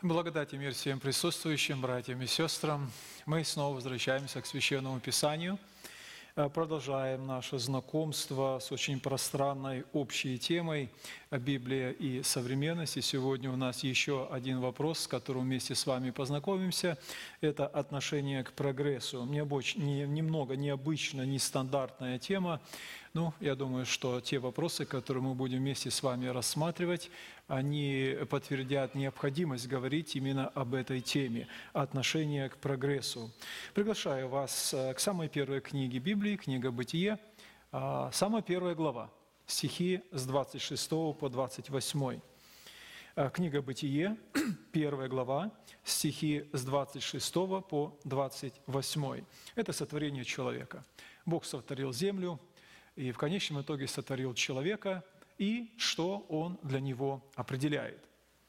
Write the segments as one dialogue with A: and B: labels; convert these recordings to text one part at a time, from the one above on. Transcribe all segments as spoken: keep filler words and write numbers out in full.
A: Благодать и мир всем присутствующим, братьям и сестрам. Мы снова возвращаемся к Священному Писанию. Продолжаем наше знакомство с очень пространной общей темой Библия и современность. И сегодня у нас еще один вопрос, с которым вместе с вами познакомимся. Это отношение к прогрессу. Немного необычная, нестандартная тема. Ну, я думаю, что те вопросы, которые мы будем вместе с вами рассматривать, они подтвердят необходимость говорить именно об этой теме – отношение к прогрессу. Приглашаю вас к самой первой книге Библии, книга «Бытие», самая первая глава, стихи с двадцать шестого по двадцать восьмой. Книга «Бытие», первая глава, стихи с двадцать шестого по двадцать восьмой. Это сотворение человека. Бог сотворил землю, и в конечном итоге сотворил человека, и что Он для него определяет.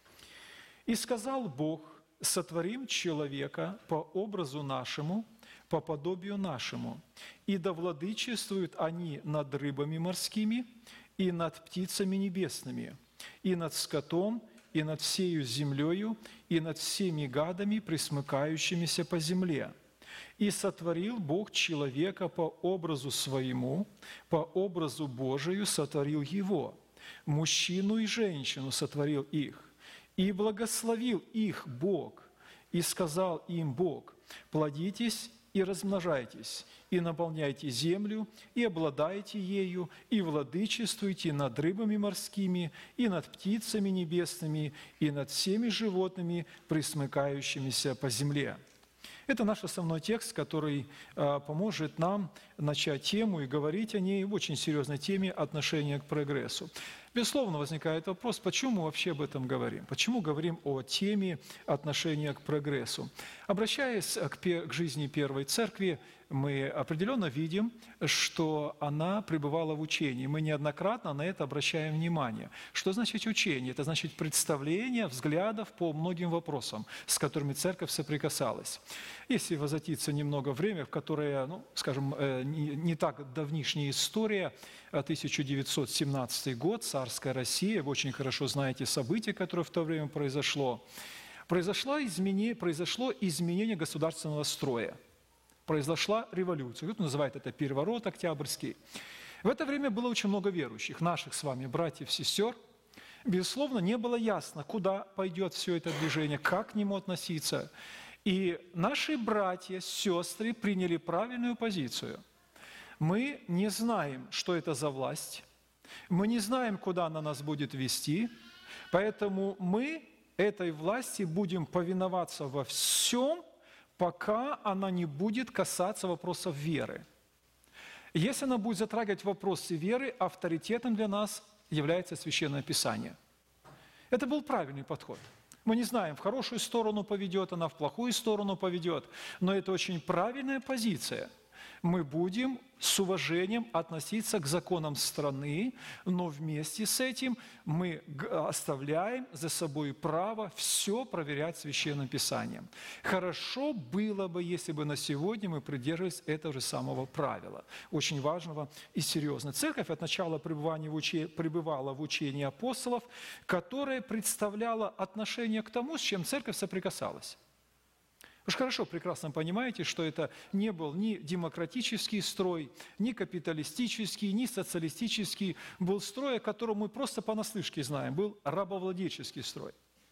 A: «И сказал Бог: сотворим человека по образу нашему, по подобию нашему, и да владычествуют они над рыбами морскими, и над птицами небесными, и над скотом, и над всею землею, и над всеми гадами, пресмыкающимися по земле. И сотворил Бог человека по образу своему, по образу Божию сотворил его, мужчину и женщину сотворил их, и благословил их Бог, и сказал им Бог: плодитесь и размножайтесь, и наполняйте землю, и обладайте ею, и владычествуйте над рыбами морскими, и над птицами небесными, и над всеми животными, пресмыкающимися по земле». Это наш основной текст, который э, поможет нам начать тему и говорить о ней в очень серьезной теме отношения к прогрессу. Безусловно, возникает вопрос, почему мы вообще об этом говорим? Почему говорим о теме отношения к прогрессу? Обращаясь к, к жизни Первой Церкви, мы определенно видим, что она пребывала в учении. Мы неоднократно на это обращаем внимание. Что значит учение? Это значит представление взглядов по многим вопросам, с которыми Церковь соприкасалась. Если возвратиться немного в время, в которое, ну, скажем, не, не так давнишняя история, тысяча девятьсот семнадцатый год, царская Россия, вы очень хорошо знаете события, которые в то время произошло. Произошло изменение, произошло изменение государственного строя. Произошла революция. Кто-то называет это переворот октябрьский. В это время было очень много верующих, наших с вами братьев, сестер. Безусловно, не было ясно, куда пойдет все это движение, как к нему относиться. И наши братья, сестры приняли правильную позицию. Мы не знаем, что это за власть, мы не знаем, куда она нас будет вести, поэтому мы этой власти будем повиноваться во всем, пока она не будет касаться вопросов веры. Если она будет затрагивать вопросы веры, авторитетом для нас является Священное Писание. Это был правильный подход. Мы не знаем, в хорошую сторону поведет она, в плохую сторону поведет, но это очень правильная позиция. Мы будем с уважением относиться к законам страны, но вместе с этим мы оставляем за собой право все проверять Священным Писанием. Хорошо было бы, если бы на сегодня мы придерживались этого же самого правила, очень важного и серьезного. Церковь от начала пребывания в уче... пребывала в учении апостолов, которое представляло отношение к тому, с чем церковь соприкасалась. Вы же хорошо, прекрасно понимаете, что это не был ни демократический строй, ни капиталистический, ни социалистический. Был строй, о котором мы просто понаслышке знаем, был рабовладельческий строй.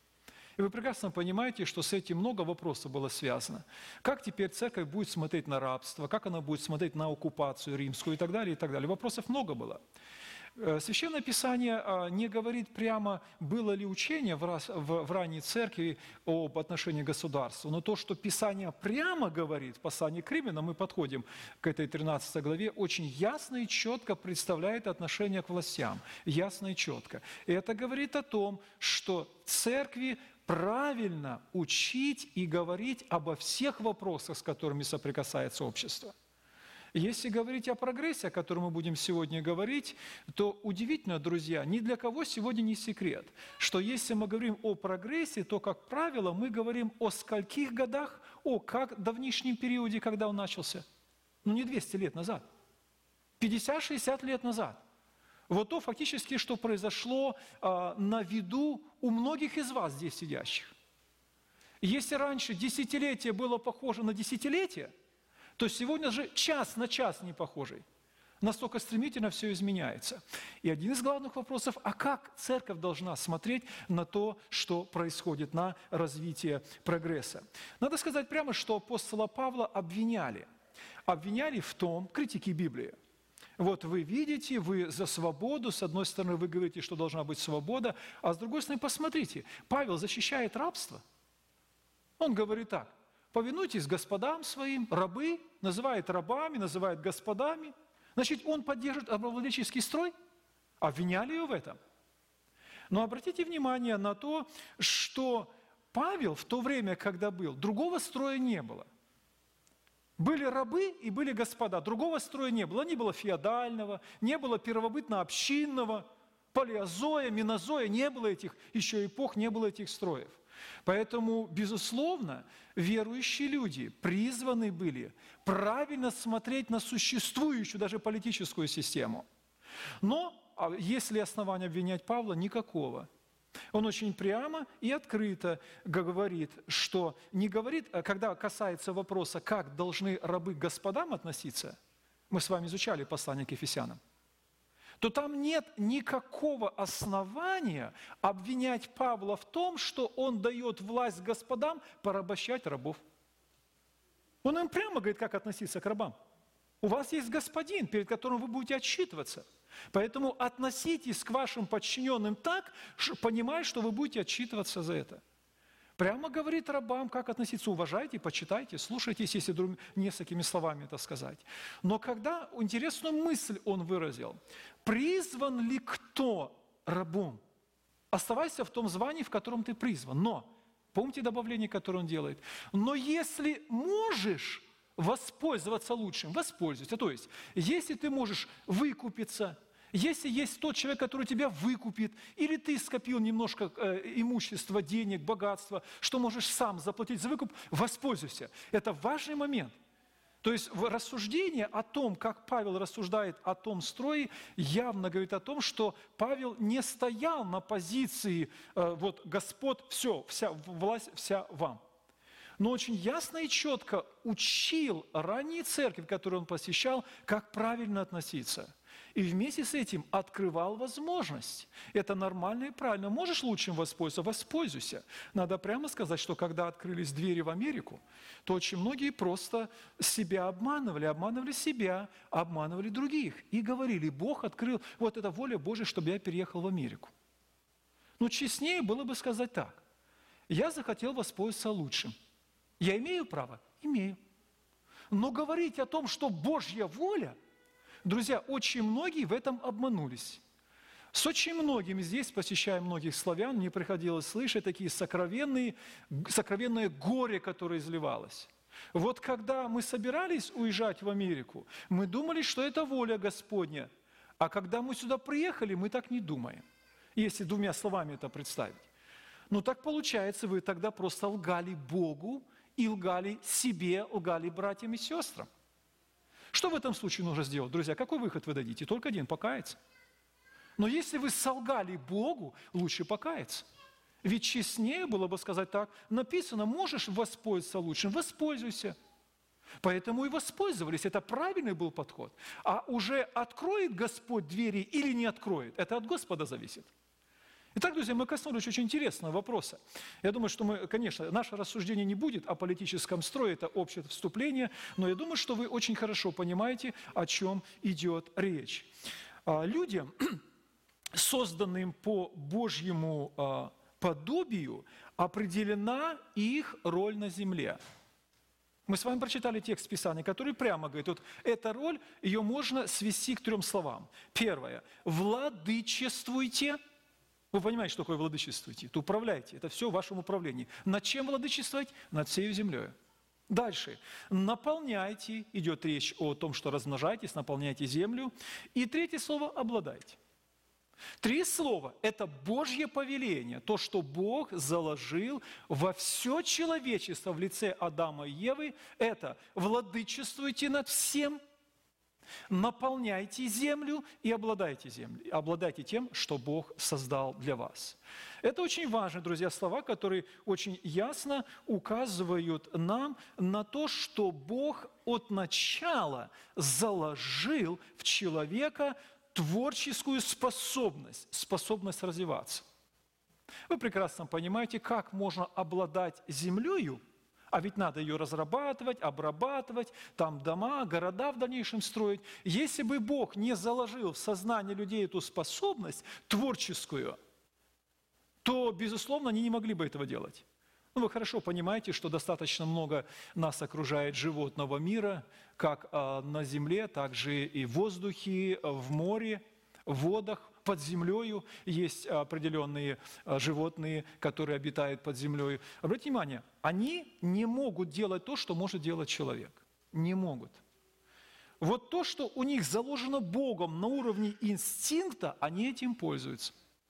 A: И вы прекрасно понимаете, что с этим много вопросов было связано. Как теперь церковь будет смотреть на рабство, как она будет смотреть на оккупацию римскую и так далее, и так далее. Вопросов много было. Священное Писание не говорит прямо, было ли учение в, раз, в, в ранней церкви об отношении к государству, но то, что Писание прямо говорит, в послании к Римлянам, мы подходим к этой тринадцатой главе, очень ясно и четко представляет отношение к властям, ясно и четко. И это говорит о том, что церкви правильно учить и говорить обо всех вопросах, с которыми соприкасается общество. Если говорить о прогрессе, о котором мы будем сегодня говорить, то удивительно, друзья, ни для кого сегодня не секрет, что если мы говорим о прогрессе, то, как правило, мы говорим о скольких годах, о как давнишнем периоде, когда он начался. Ну, не двести лет назад, пятьдесят-шестьдесят лет назад. Вот то фактически, что произошло а, на виду у многих из вас здесь сидящих. Если раньше десятилетие было похоже на десятилетие, то сегодня же час на час не похожий. Настолько стремительно все изменяется. И один из главных вопросов, а как церковь должна смотреть на то, что происходит, на развитие прогресса? Надо сказать прямо, что апостола Павла обвиняли. Обвиняли в том, критики Библии. Вот вы видите, вы за свободу, с одной стороны вы говорите, что должна быть свобода, а с другой стороны, посмотрите, Павел защищает рабство. Он говорит так: повинуйтесь господам своим, рабы, называет рабами, называет господами. Значит, он поддерживает рабовладельческий строй? Обвиняли его в этом. Но обратите внимание на то, что Павел в то время, когда был, другого строя не было. Были рабы и были господа, другого строя не было. Не было феодального, не было первобытно-общинного, палеозоя, минозоя, не было этих еще эпох, не было этих строев. Поэтому, безусловно, верующие люди призваны были правильно смотреть на существующую даже политическую систему. Но есть ли основания обвинять Павла? Никакого. Он очень прямо и открыто говорит, что не говорит, когда касается вопроса, как должны рабы к господам относиться, мы с вами изучали послание к Ефесянам, то там нет никакого основания обвинять Павла в том, что он дает власть господам порабощать рабов. Он им прямо говорит, как относиться к рабам. У вас есть господин, перед которым вы будете отчитываться. Поэтому относитесь к вашим подчиненным так, понимая, что вы будете отчитываться за это. Прямо говорит рабам, как относиться. Уважайте, почитайте, слушайтесь, если друг... несколькими словами это сказать. Но когда интересную мысль он выразил, призван ли кто рабом? Оставайся в том звании, в котором ты призван. Но, помните добавление, которое он делает? Но если можешь воспользоваться лучшим, воспользуйся. То есть, если ты можешь выкупиться, если есть тот человек, который тебя выкупит, или ты скопил немножко э, имущества, денег, богатства, что можешь сам заплатить за выкуп, воспользуйся. Это важный момент. То есть в рассуждении о том, как Павел рассуждает о том строе, явно говорит о том, что Павел не стоял на позиции э, вот Господь, все, вся власть вся вам. Но очень ясно и четко учил ранние церкви, которые он посещал, как правильно относиться. И вместе с этим открывал возможность. Это нормально и правильно. Можешь лучшим воспользоваться? Воспользуйся. Надо прямо сказать, что когда открылись двери в Америку, то очень многие просто себя обманывали, обманывали себя, обманывали других. И говорили, Бог открыл, вот это воля Божья, чтобы я переехал в Америку. Но честнее было бы сказать так. Я захотел воспользоваться лучшим. Я имею право? Имею. Но говорить о том, что Божья воля, друзья, очень многие в этом обманулись. С очень многими здесь, посещая многих славян, мне приходилось слышать такие сокровенные, сокровенное горе, которое изливалось. Вот когда мы собирались уезжать в Америку, мы думали, что это воля Господня. А когда мы сюда приехали, мы так не думаем. Если двумя словами это представить. Ну так получается, вы тогда просто лгали Богу и лгали себе, лгали братьям и сестрам. Что в этом случае нужно сделать, друзья? Какой выход вы дадите? Только один – покаяться. Но если вы солгали Богу, лучше покаяться. Ведь честнее было бы сказать так, написано, можешь воспользоваться лучшим, воспользуйся. Поэтому и воспользовались, это правильный был подход. А уже откроет Господь двери или не откроет, это от Господа зависит. Итак, друзья, мы коснулись очень интересного вопроса. Я думаю, что мы, конечно, наше рассуждение не будет о политическом строе, это общее вступление, но я думаю, что вы очень хорошо понимаете, о чем идет речь. Людям, созданным по Божьему подобию, определена их роль на земле. Мы с вами прочитали текст Писания, который прямо говорит, вот эта роль, ее можно свести к трем словам. Первое – владычествуйте. Вы понимаете, что такое владычествуйте? Это управляйте, это все в вашем управлении. Над чем владычествовать? Над всей землей. Дальше. Наполняйте, идет речь о том, что размножайтесь, наполняйте землю. И третье слово – обладайте. Три слова – это Божье повеление, то, что Бог заложил во все человечество в лице Адама и Евы, это владычествуйте над всем, наполняйте землю и обладайте землей, обладайте тем, что Бог создал для вас. Это очень важные, друзья, слова, которые очень ясно указывают нам на то, что Бог от начала заложил в человека творческую способность, способность развиваться. Вы прекрасно понимаете, как можно обладать землею, а ведь надо ее разрабатывать, обрабатывать, там дома, города в дальнейшем строить. Если бы Бог не заложил в сознание людей эту способность творческую, то, безусловно, они не могли бы этого делать. Ну, вы хорошо понимаете, что достаточно много нас окружает животного мира, как а, на земле, так же и в воздухе, в море, в водах, под землею. Есть определенные а, животные, которые обитают под землей. Обратите внимание, они не могут делать то, что может делать человек. Не могут. Вот то, что у них заложено Богом на уровне инстинкта, они этим пользуются.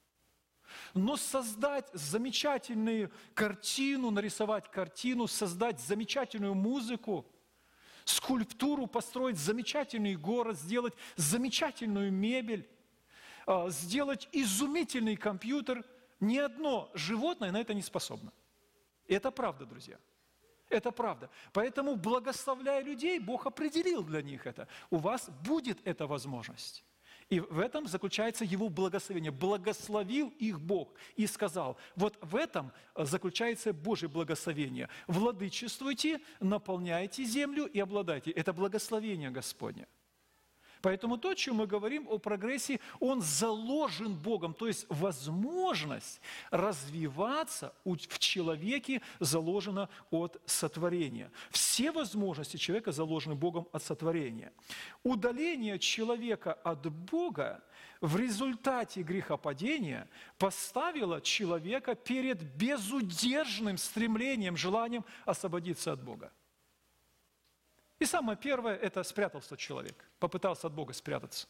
A: Но создать замечательную картину, нарисовать картину, создать замечательную музыку, скульптуру, построить замечательный город, сделать замечательную мебель, сделать изумительный компьютер, ни одно животное на это не способно. Это правда, друзья. Это правда. Поэтому, благословляя людей, Бог определил для них это. У вас будет эта возможность. И в этом заключается Его благословение. Благословил их Бог и сказал, вот в этом заключается Божье благословение. Владычествуйте, наполняйте землю и обладайте. Это благословение Господне. Поэтому то, о чем мы говорим о прогрессе, он заложен Богом, то есть возможность развиваться в человеке заложена от сотворения. Все возможности человека заложены Богом от сотворения. Удаление человека от Бога в результате грехопадения поставило человека перед безудержным стремлением, желанием освободиться от Бога. И самое первое – это спрятался человек, попытался от Бога спрятаться.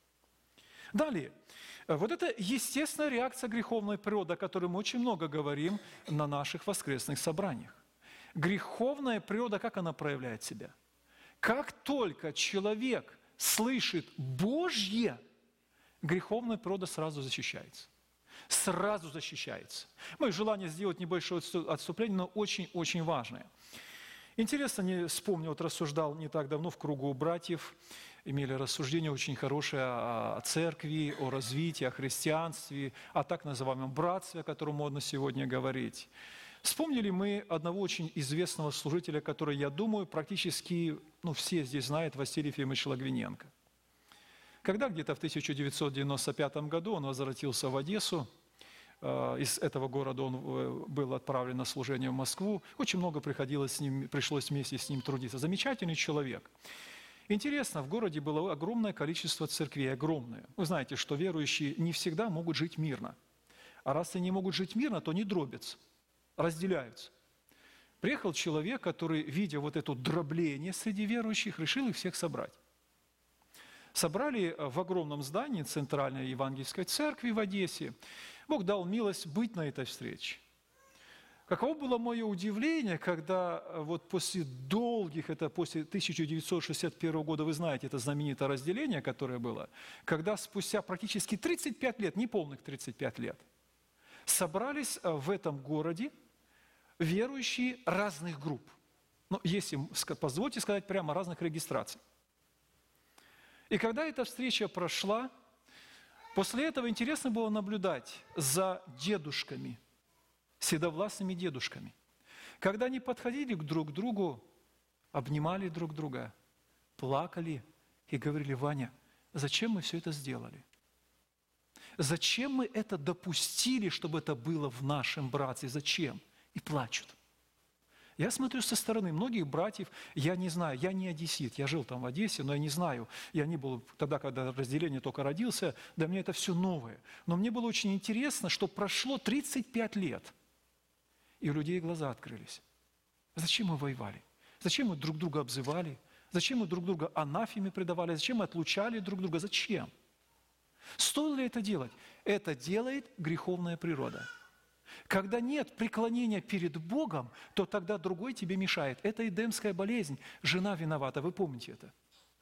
A: Далее, вот это естественная реакция греховной природы, о которой мы очень много говорим на наших воскресных собраниях. Греховная природа, как она проявляет себя? Как только человек слышит Божье, греховная природа сразу защищается. Сразу защищается. Мое желание сделать небольшое отступление, но очень-очень важное. Интересно, не вспомнил, вот рассуждал не так давно в кругу братьев, имели рассуждение очень хорошее о церкви, о развитии, о христианстве, о так называемом братстве, о котором модно сегодня говорить. Вспомнили мы одного очень известного служителя, который, я думаю, практически, ну, все здесь знают, Василий Ефимович Логвиненко. Когда где-то в тысяча девятьсот девяносто пятом году он возвратился в Одессу, из этого города он был отправлен на служение в Москву. Очень много приходилось с ним, пришлось вместе с ним трудиться. Замечательный человек. Интересно, в городе было огромное количество церквей, огромное. Вы знаете, что верующие не всегда могут жить мирно. А раз они не могут жить мирно, то не дробятся, разделяются. Приехал человек, который, видя вот это дробление среди верующих, решил их всех собрать. Собрали в огромном здании Центральной Евангельской Церкви в Одессе. Бог дал милость быть на этой встрече. Каково было мое удивление, когда вот после долгих, это после тысяча девятьсот шестьдесят первого года, вы знаете, это знаменитое разделение, которое было, когда спустя практически тридцать пять лет, неполных тридцать пять лет, собрались в этом городе верующие разных групп. Ну, если, позвольте сказать прямо, разных регистраций. И когда эта встреча прошла, после этого интересно было наблюдать за дедушками, седовласыми дедушками. Когда они подходили друг к другу, обнимали друг друга, плакали и говорили: Ваня, зачем мы все это сделали? Зачем мы это допустили, чтобы это было в нашем братстве? Зачем? И плачут. Я смотрю со стороны многих братьев, я не знаю, я не одессит, я жил там в Одессе, но я не знаю, я не был тогда, когда разделение только родился, для меня это все новое. Но мне было очень интересно, что прошло тридцать пять лет, и у людей глаза открылись. Зачем мы воевали? Зачем мы друг друга обзывали? Зачем мы друг друга анафеме предавали? Зачем мы отлучали друг друга? Зачем? Стоило ли это делать? Это делает греховная природа. Когда нет преклонения перед Богом, то тогда другой тебе мешает. Это эдемская болезнь. Жена виновата, вы помните это.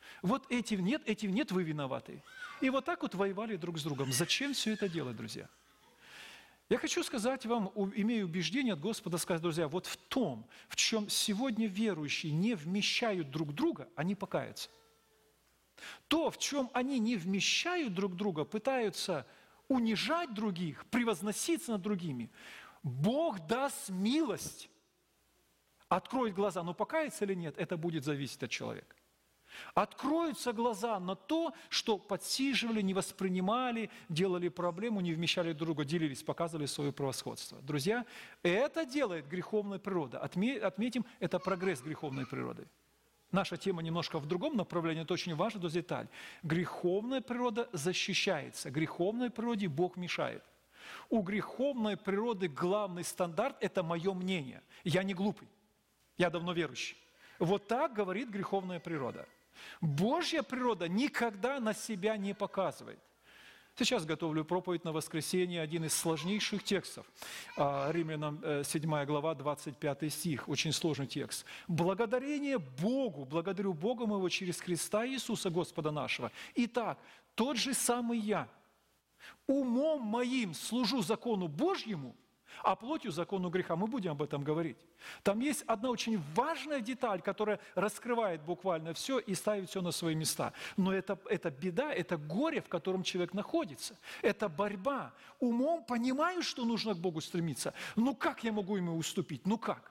A: Вот этим нет, этим нет, вы виноваты. И вот так вот воевали друг с другом. Зачем все это делать, друзья? Я хочу сказать вам, имея убеждение от Господа, сказать, друзья, вот в том, в чем сегодня верующие не вмещают друг друга, они покаются. То, в чем они не вмещают друг друга, пытаются унижать других, превозноситься над другими, Бог даст милость, откроет глаза, но покаяться или нет, это будет зависеть от человека. Откроются глаза на то, что подсиживали, не воспринимали, делали проблему, не вмещали друг друга, делились, показывали свое превосходство. Друзья, это делает греховная природа. Отметим, это прогресс греховной природы. Наша тема немножко в другом направлении, это очень важно, это деталь. Греховная природа защищается, греховной природе Бог мешает. У греховной природы главный стандарт – это мое мнение. Я не глупый, я давно верующий. Вот так говорит греховная природа. Божья природа никогда на себя не показывает. Сейчас готовлю проповедь на воскресенье, один из сложнейших текстов. Римлянам седьмая глава, двадцать пятый стих, очень сложный текст. «Благодарение Богу, благодарю Бога моего через Христа Иисуса Господа нашего. Итак, тот же самый я, умом моим служу закону Божьему, а плотью закону греха». Мы будем об этом говорить. Там есть одна очень важная деталь, которая раскрывает буквально все и ставит все на свои места. Но это, это беда, это горе, в котором человек находится. Это борьба. Умом понимаю, что нужно к Богу стремиться. Ну как я могу ему уступить? Ну как?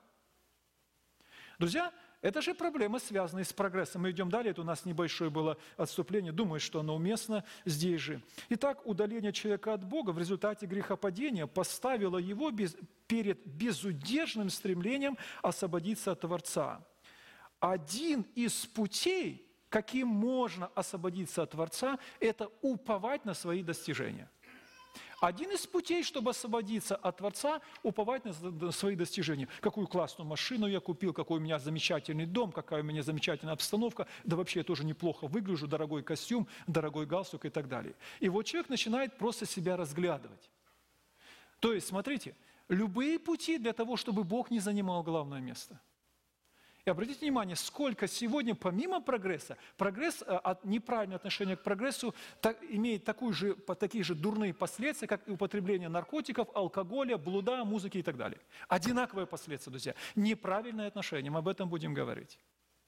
A: Друзья, это же проблема, связанная с прогрессом. Мы идем далее, это у нас небольшое было отступление, думаю, что оно уместно здесь же. Итак, удаление человека от Бога в результате грехопадения поставило его без, перед безудержным стремлением освободиться от Творца. Один из путей, каким можно освободиться от Творца, это уповать на свои достижения. Один из путей, чтобы освободиться от Творца, уповать на свои достижения. Какую классную машину я купил, какой у меня замечательный дом, какая у меня замечательная обстановка, да вообще я тоже неплохо выгляжу, дорогой костюм, дорогой галстук и так далее. И вот человек начинает просто себя разглядывать. То есть, смотрите, любые пути для того, чтобы Бог не занимал главное место. И обратите внимание, сколько сегодня, помимо прогресса, прогресс, от неправильного отношения к прогрессу так, имеет такую же, такие же дурные последствия, как и употребление наркотиков, алкоголя, блуда, музыки и так далее. Одинаковые последствия, друзья. Неправильное отношение, мы об этом будем говорить.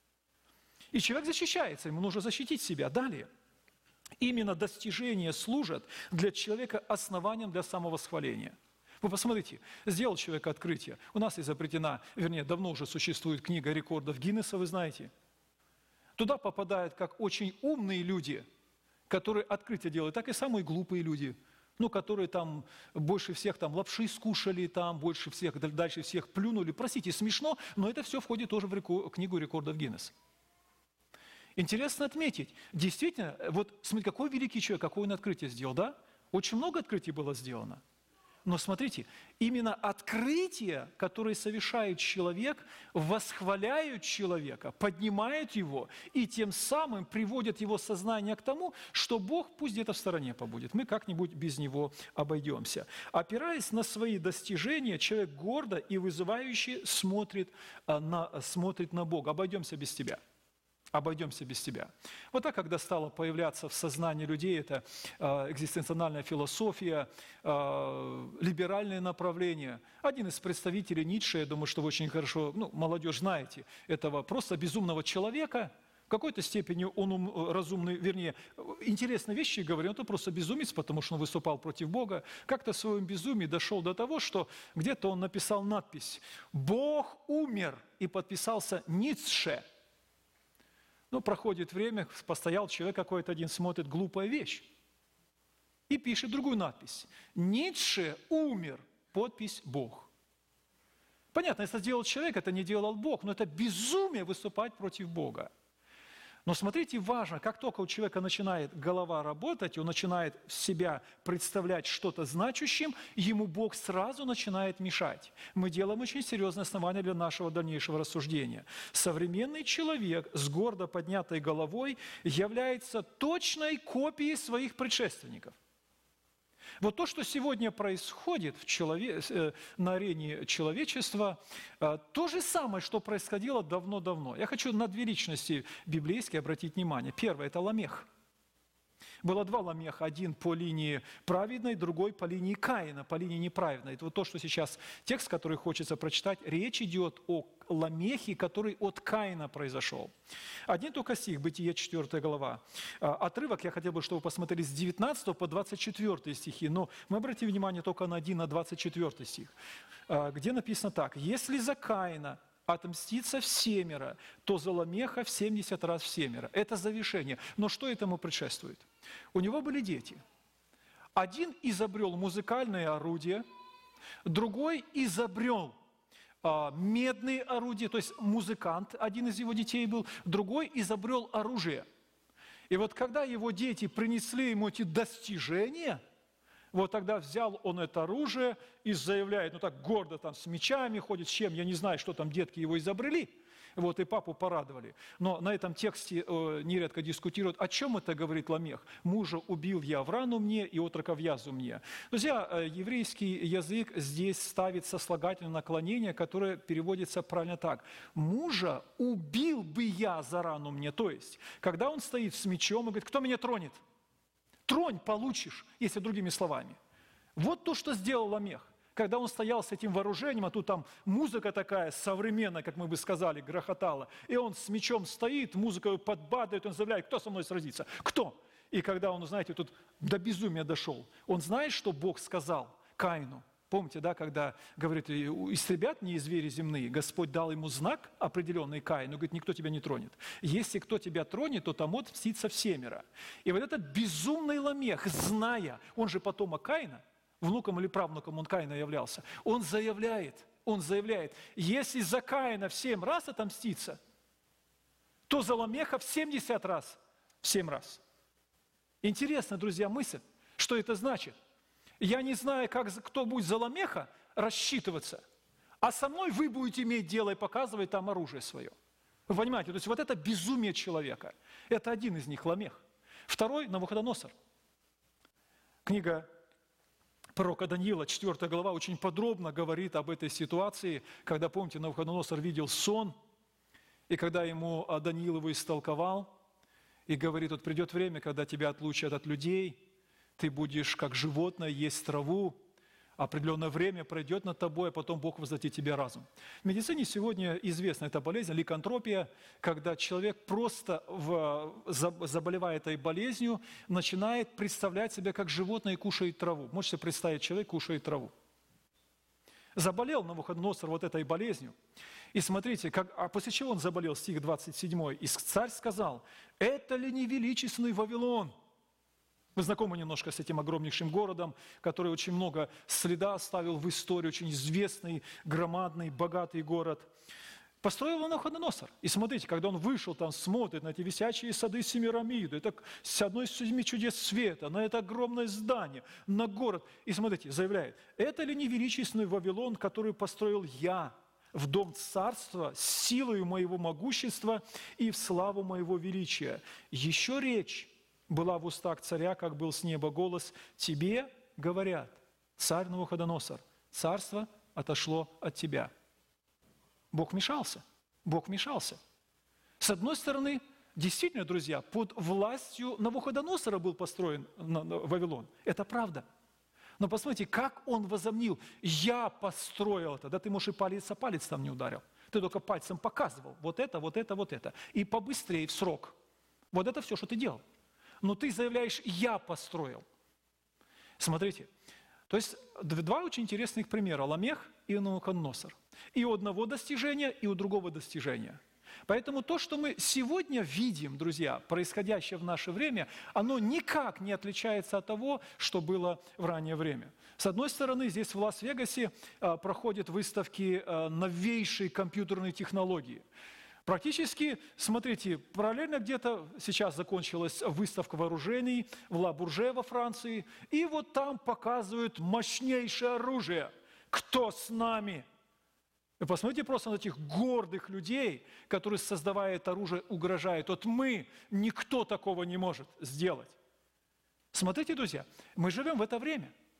A: И человек защищается, ему нужно защитить себя. Далее. Именно достижения служат для человека основанием для самовосхваления. Вы посмотрите, сделал человек открытие. У нас изобретена, вернее, давно уже существует книга рекордов Гиннесса, вы знаете. Туда попадают как очень умные люди, которые открытия делают, так и самые глупые люди, ну, которые там больше всех там лапши скушали, там больше всех, дальше всех плюнули. Простите, смешно, но это все входит тоже в реку, книгу рекордов Гиннесса. Интересно отметить, действительно, вот смотрите, какой великий человек, какое он открытие сделал, да? Очень много открытий было сделано. Но смотрите, именно открытия, которые совершает человек, восхваляют человека, поднимают его и тем самым приводят его сознание к тому, что Бог пусть где-то в стороне побудет. Мы как-нибудь без него обойдемся. Опираясь на свои достижения, человек гордо и вызывающе смотрит на, смотрит на Бога. Обойдемся без тебя. Обойдемся без тебя. Вот так, когда стало появляться в сознании людей эта э, экзистенциональная философия, э, либеральное направление. Один из представителей Ницше, я думаю, что вы очень хорошо, ну, молодежь знаете, этого просто безумного человека, в какой-то степени он ум, разумный, вернее, интересные вещи говорил, он просто безумец, потому что он выступал против Бога. Как-то в своем безумии дошел до того, что где-то он написал надпись «Бог умер» и подписался Ницше. Ну, проходит время, постоял человек какой-то один, смотрит, глупая вещь. И пишет другую надпись. Ницше умер, подпись «Бог». Понятно, если сделал человек, это не делал Бог, но это безумие выступать против Бога. Но смотрите, важно, как только у человека начинает голова работать, он начинает в себя представлять что-то значащим, ему Бог сразу начинает мешать. Мы делаем очень серьезное основание для нашего дальнейшего рассуждения. Современный человек с гордо поднятой головой является точной копией своих предшественников. Вот то, что сегодня происходит в челове... э, на арене человечества, э, то же самое, что происходило давно-давно. Я хочу на две личности библейские обратить внимание. Первое – это Ламех. Было два Ламеха, один по линии праведной, другой по линии Каина, по линии неправедной. Это вот то, что сейчас текст, который хочется прочитать, речь идет о Ламехе, который от Каина произошел. Один только стих, Бытие, четвёртая глава. Отрывок я хотел бы, чтобы вы посмотрели с девятнадцатого по двадцать четвёртый стихи, но мы обратим внимание только на один, на двадцать четвёртый стих, где написано так. «Если за Каина отмстится в семеро, то за Ламеха в семьдесят раз в семеро». Это завершение. Но что этому предшествует? У него были дети. Один изобрел музыкальное орудие, другой изобрел а, медные орудия, то есть музыкант, один из его детей был, другой изобрел оружие. И вот когда его дети принесли ему эти достижения, вот тогда взял он это оружие и заявляет, ну так гордо там с мечами ходит, с чем, я не знаю, что там детки его изобрели, вот и папу порадовали. Но на этом тексте э, нередко дискутируют, о чем это говорит Ламех. «Мужа убил я в рану мне, и отрока в язву мне». Друзья, э, еврейский язык здесь ставит сослагательное наклонение, которое переводится правильно так. «Мужа убил бы я за рану мне». То есть, когда он стоит с мечом и говорит, кто меня тронет? Тронь, получишь, если другими словами. Вот то, что сделал Ламех. Когда он стоял с этим вооружением, а тут там музыка такая современная, как мы бы сказали, грохотала, и он с мечом стоит, музыка подбадривает, он заявляет, кто со мной сразится? Кто? И когда он, знаете, тут до безумия дошел, он знает, что Бог сказал Каину? Помните, да, когда говорит, истребят не звери земные, Господь дал ему знак определенный Каину, говорит, никто тебя не тронет. Если кто тебя тронет, то тому мстится всемеро. И вот этот безумный Ламех, зная, он же потомок Каина, внуком или правнуком он Каина являлся, он заявляет, он заявляет, если за Каина в семь раз отомститься, то за Ламеха в семьдесят раз, в семь раз. Интересно, друзья, мысль, что это значит? Я не знаю, как, кто будет за Ламеха рассчитываться, а со мной вы будете иметь дело и показывать там оружие свое. Вы понимаете, то есть вот это безумие человека. Это один из них, Ламех. Второй – Навуходоносор. Книга пророка Даниила, четвёртая глава, очень подробно говорит об этой ситуации, когда, помните, Навуходоносор видел сон, и когда ему Даниил его истолковал, и говорит, вот придет время, когда тебя отлучат от людей, ты будешь как животное есть траву, определенное время пройдет над тобой, а потом Бог возвратит тебе разум. В медицине сегодня известна эта болезнь, ликантропия, когда человек просто, в, заболевая этой болезнью, начинает представлять себя как животное и кушает траву. Можете себе представить, человек кушает траву. Заболел Навуходоносор вот этой болезнью. И смотрите, как, а после чего он заболел, стих двадцать семь. «И царь сказал, это ли не величественный Вавилон?» Вы знакомы немножко с этим огромнейшим городом, который очень много следа оставил в истории, очень известный, громадный, богатый город. Построил его Навуходоносор. И смотрите, когда он вышел, там смотрит на эти висячие сады Семирамиды, это с одной из семи чудес света, на это огромное здание, на город. И смотрите, заявляет, это ли не величественный Вавилон, который построил я в дом царства с силою моего могущества и в славу моего величия? Еще речь была в устах царя, как был с неба голос, тебе говорят, царь Навуходоносор, царство отошло от тебя. Бог вмешался, Бог вмешался. С одной стороны, действительно, друзья, под властью Навуходоносора был построен Вавилон. Это правда. Но посмотрите, как он возомнил, я построил это. Да ты, может, и палец о палец там не ударил. Ты только пальцем показывал, вот это, вот это, вот это. И побыстрее, в срок. Вот это все, что ты делал. Но ты заявляешь, я построил. Смотрите, то есть два очень интересных примера, Ламех и Навуходоносор. И у одного достижения, и у другого достижения. Поэтому то, что мы сегодня видим, друзья, происходящее в наше время, оно никак не отличается от того, что было в раннее время. С одной стороны, здесь в Лас-Вегасе а, проходят выставки а, новейшей компьютерной технологии. Практически, смотрите, параллельно где-то сейчас закончилась выставка вооружений в Ла-Бурже во Франции, и вот там показывают мощнейшее оружие. Кто с нами? Вы посмотрите просто на этих гордых людей, которые, создавая это оружие, угрожают. Вот мы, никто такого не может сделать. Смотрите, друзья, мы живем в это время.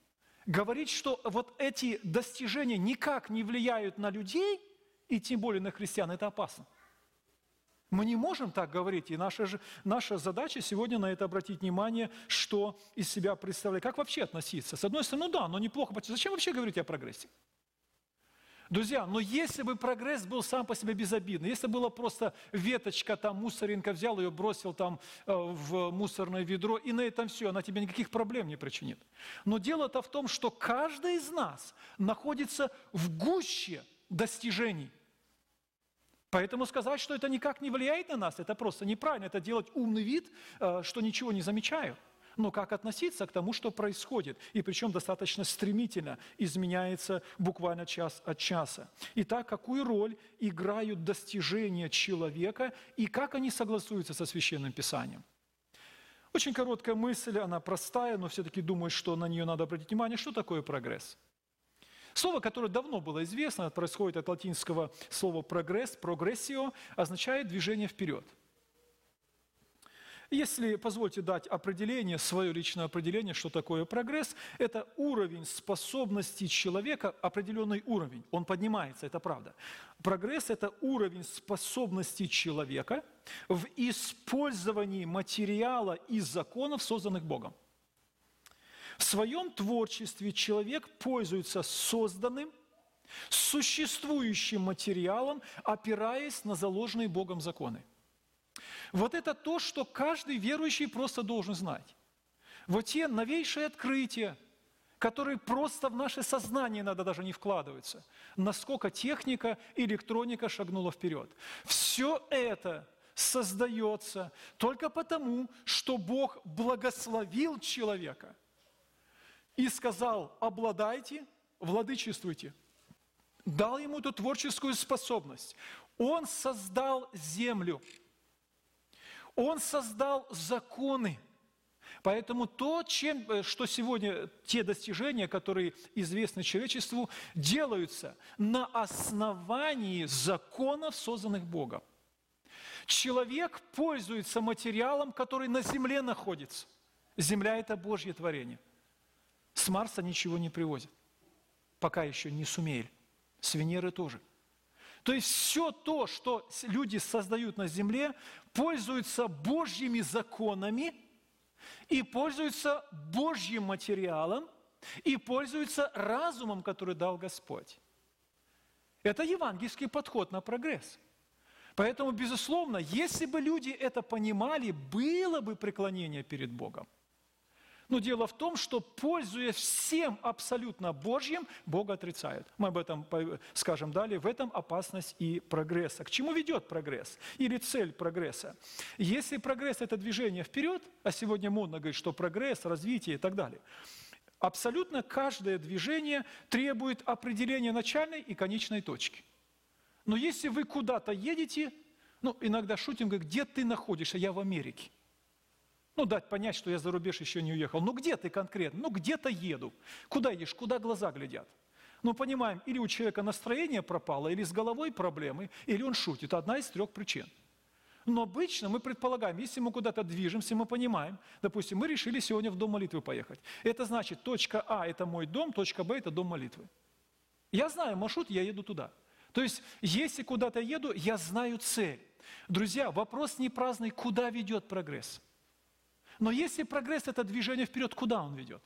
A: говорить, что вот эти достижения никак не влияют на людей, и тем более на христиан, это опасно. Мы не можем так говорить, и наша, же, наша задача сегодня на это обратить внимание, что из себя представляет. Как вообще относиться? С одной стороны, ну да, но неплохо. Зачем вообще говорить о прогрессе? Друзья, но если бы прогресс был сам по себе безобидный, если была просто веточка, там, мусоринка взял ее, бросил там э, в мусорное ведро, и на этом все, она тебе никаких проблем не причинит. Но дело-то в том, что каждый из нас находится в гуще достижений. Поэтому сказать, что это никак не влияет на нас, это просто неправильно. Это делать умный вид, что ничего не замечаю. Но как относиться к тому, что происходит? И причем достаточно стремительно изменяется буквально час от часа. Итак, какую роль играют достижения человека и как они согласуются со Священным Писанием? Очень короткая мысль, она простая, но все-таки думаю, что на нее надо обратить внимание. Что такое прогресс? Слово, которое давно было известно, происходит от латинского слова «прогресс», «прогрессио», означает движение вперед. Если позвольте дать определение, свое личное определение, что такое прогресс, это уровень способности человека, определенный уровень, он поднимается, это правда. Прогресс – это уровень способности человека в использовании материала и законов, созданных Богом. В своем творчестве человек пользуется созданным, существующим материалом, опираясь на заложенные Богом законы. Вот это то, что каждый верующий просто должен знать. Вот те новейшие открытия, которые просто в наше сознание иногда даже не вкладываются, насколько техника и электроника шагнула вперед. Все это создается только потому, что Бог благословил человека и сказал: обладайте, владычествуйте. Дал ему эту творческую способность. Он создал землю. Он создал законы. Поэтому то, чем, что сегодня, те достижения, которые известны человечеству, делаются на основании законов, созданных Богом. Человек пользуется материалом, который на земле находится. Земля – это Божье творение. С Марса ничего не привозят. Пока еще не сумели. С Венеры тоже. То есть все то, что люди создают на земле, пользуются Божьими законами и пользуются Божьим материалом и пользуются разумом, который дал Господь. Это евангельский подход на прогресс. Поэтому, безусловно, если бы люди это понимали, было бы преклонение перед Богом. Но дело в том, что, пользуясь всем абсолютно Божьим, Бога отрицают. Мы об этом скажем далее. В этом опасность и прогресса. К чему ведет прогресс? Или цель прогресса? Если прогресс – это движение вперед, а сегодня модно говорить, что прогресс, развитие и так далее, абсолютно каждое движение требует определения начальной и конечной точки. Но если вы куда-то едете, ну, иногда шутим, говорят: где ты находишься? Я в Америке. Ну, дать понять, что я за рубеж еще не уехал. Ну, где ты конкретно? Ну, где-то еду. Куда едешь? Куда глаза глядят? Ну, понимаем, или у человека настроение пропало, или с головой проблемы, или он шутит. Одна из трех причин. Но обычно мы предполагаем, если мы куда-то движемся, мы понимаем, допустим, мы решили сегодня в дом молитвы поехать. Это значит, точка А – это мой дом, точка Б – это дом молитвы. Я знаю маршрут, я еду туда. То есть, если куда-то еду, я знаю цель. Друзья, вопрос не праздный, куда ведет прогресс. Но если прогресс – это движение вперед, куда он ведет?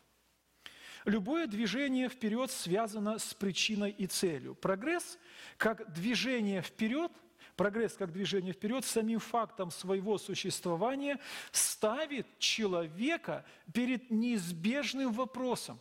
A: Любое движение вперед связано с причиной и целью. Прогресс как движение вперед, прогресс как движение вперед самим фактом своего существования ставит человека перед неизбежным вопросом.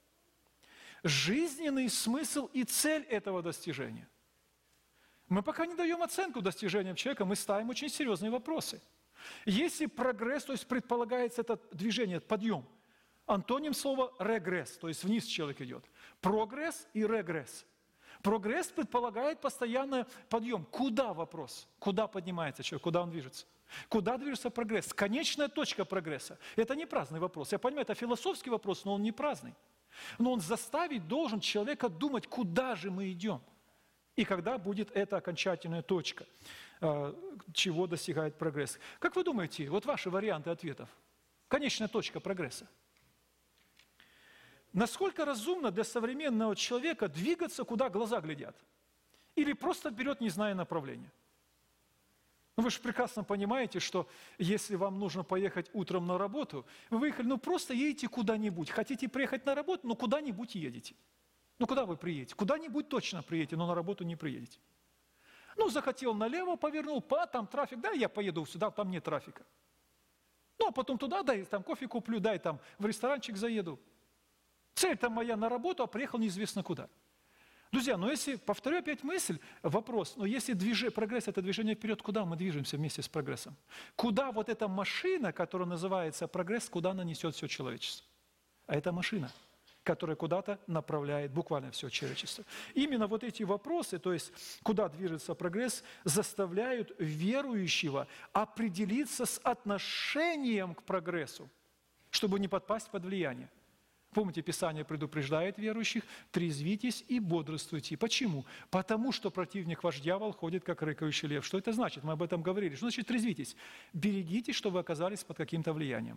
A: Жизненный смысл и цель этого достижения. Мы пока не даем оценку достижениям человека, мы ставим очень серьезные вопросы. Если прогресс, то есть предполагается это движение, подъем, антоним слова регресс, то есть вниз человек идет. Прогресс и регресс. Прогресс предполагает постоянный подъем. Куда вопрос? Куда поднимается человек, куда он движется? Куда движется прогресс? Конечная точка прогресса. Это не праздный вопрос. Я понимаю, это философский вопрос, но он не праздный. Но он заставить должен человека думать, куда же мы идем. И когда будет эта окончательная точка, чего достигает прогресс. Как вы думаете, вот ваши варианты ответов? Конечная точка прогресса. насколько разумно для современного человека двигаться, куда глаза глядят? Или просто вперед, не зная направления? Ну, вы же прекрасно понимаете, что если вам нужно поехать утром на работу, вы выехали, ну просто едете куда-нибудь. Хотите приехать на работу, ну куда-нибудь едете. Ну куда вы приедете? Куда-нибудь точно приедете, но на работу не приедете. Ну, захотел налево, повернул, па, там трафик, да, я поеду сюда, там нет трафика. Ну, а потом туда, дай там кофе куплю, дай там в ресторанчик заеду. Цель-то моя на работу, а приехал неизвестно куда. Друзья, но если, повторю опять мысль, вопрос, но если движение, прогресс – это движение вперед, куда мы движемся вместе с прогрессом? Куда вот эта машина, которая называется прогресс, куда она несет все человечество? А это машина, которая куда-то направляет буквально все человечество. Именно вот эти вопросы, то есть куда движется прогресс, заставляют верующего определиться с отношением к прогрессу, чтобы не подпасть под влияние. Помните, Писание предупреждает верующих: трезвитесь и бодрствуйте. Почему? Потому что противник ваш дьявол ходит, как рыкающий лев. Что это значит? Мы об этом говорили. Что значит трезвитесь? Берегитесь, чтобы вы оказались под каким-то влиянием.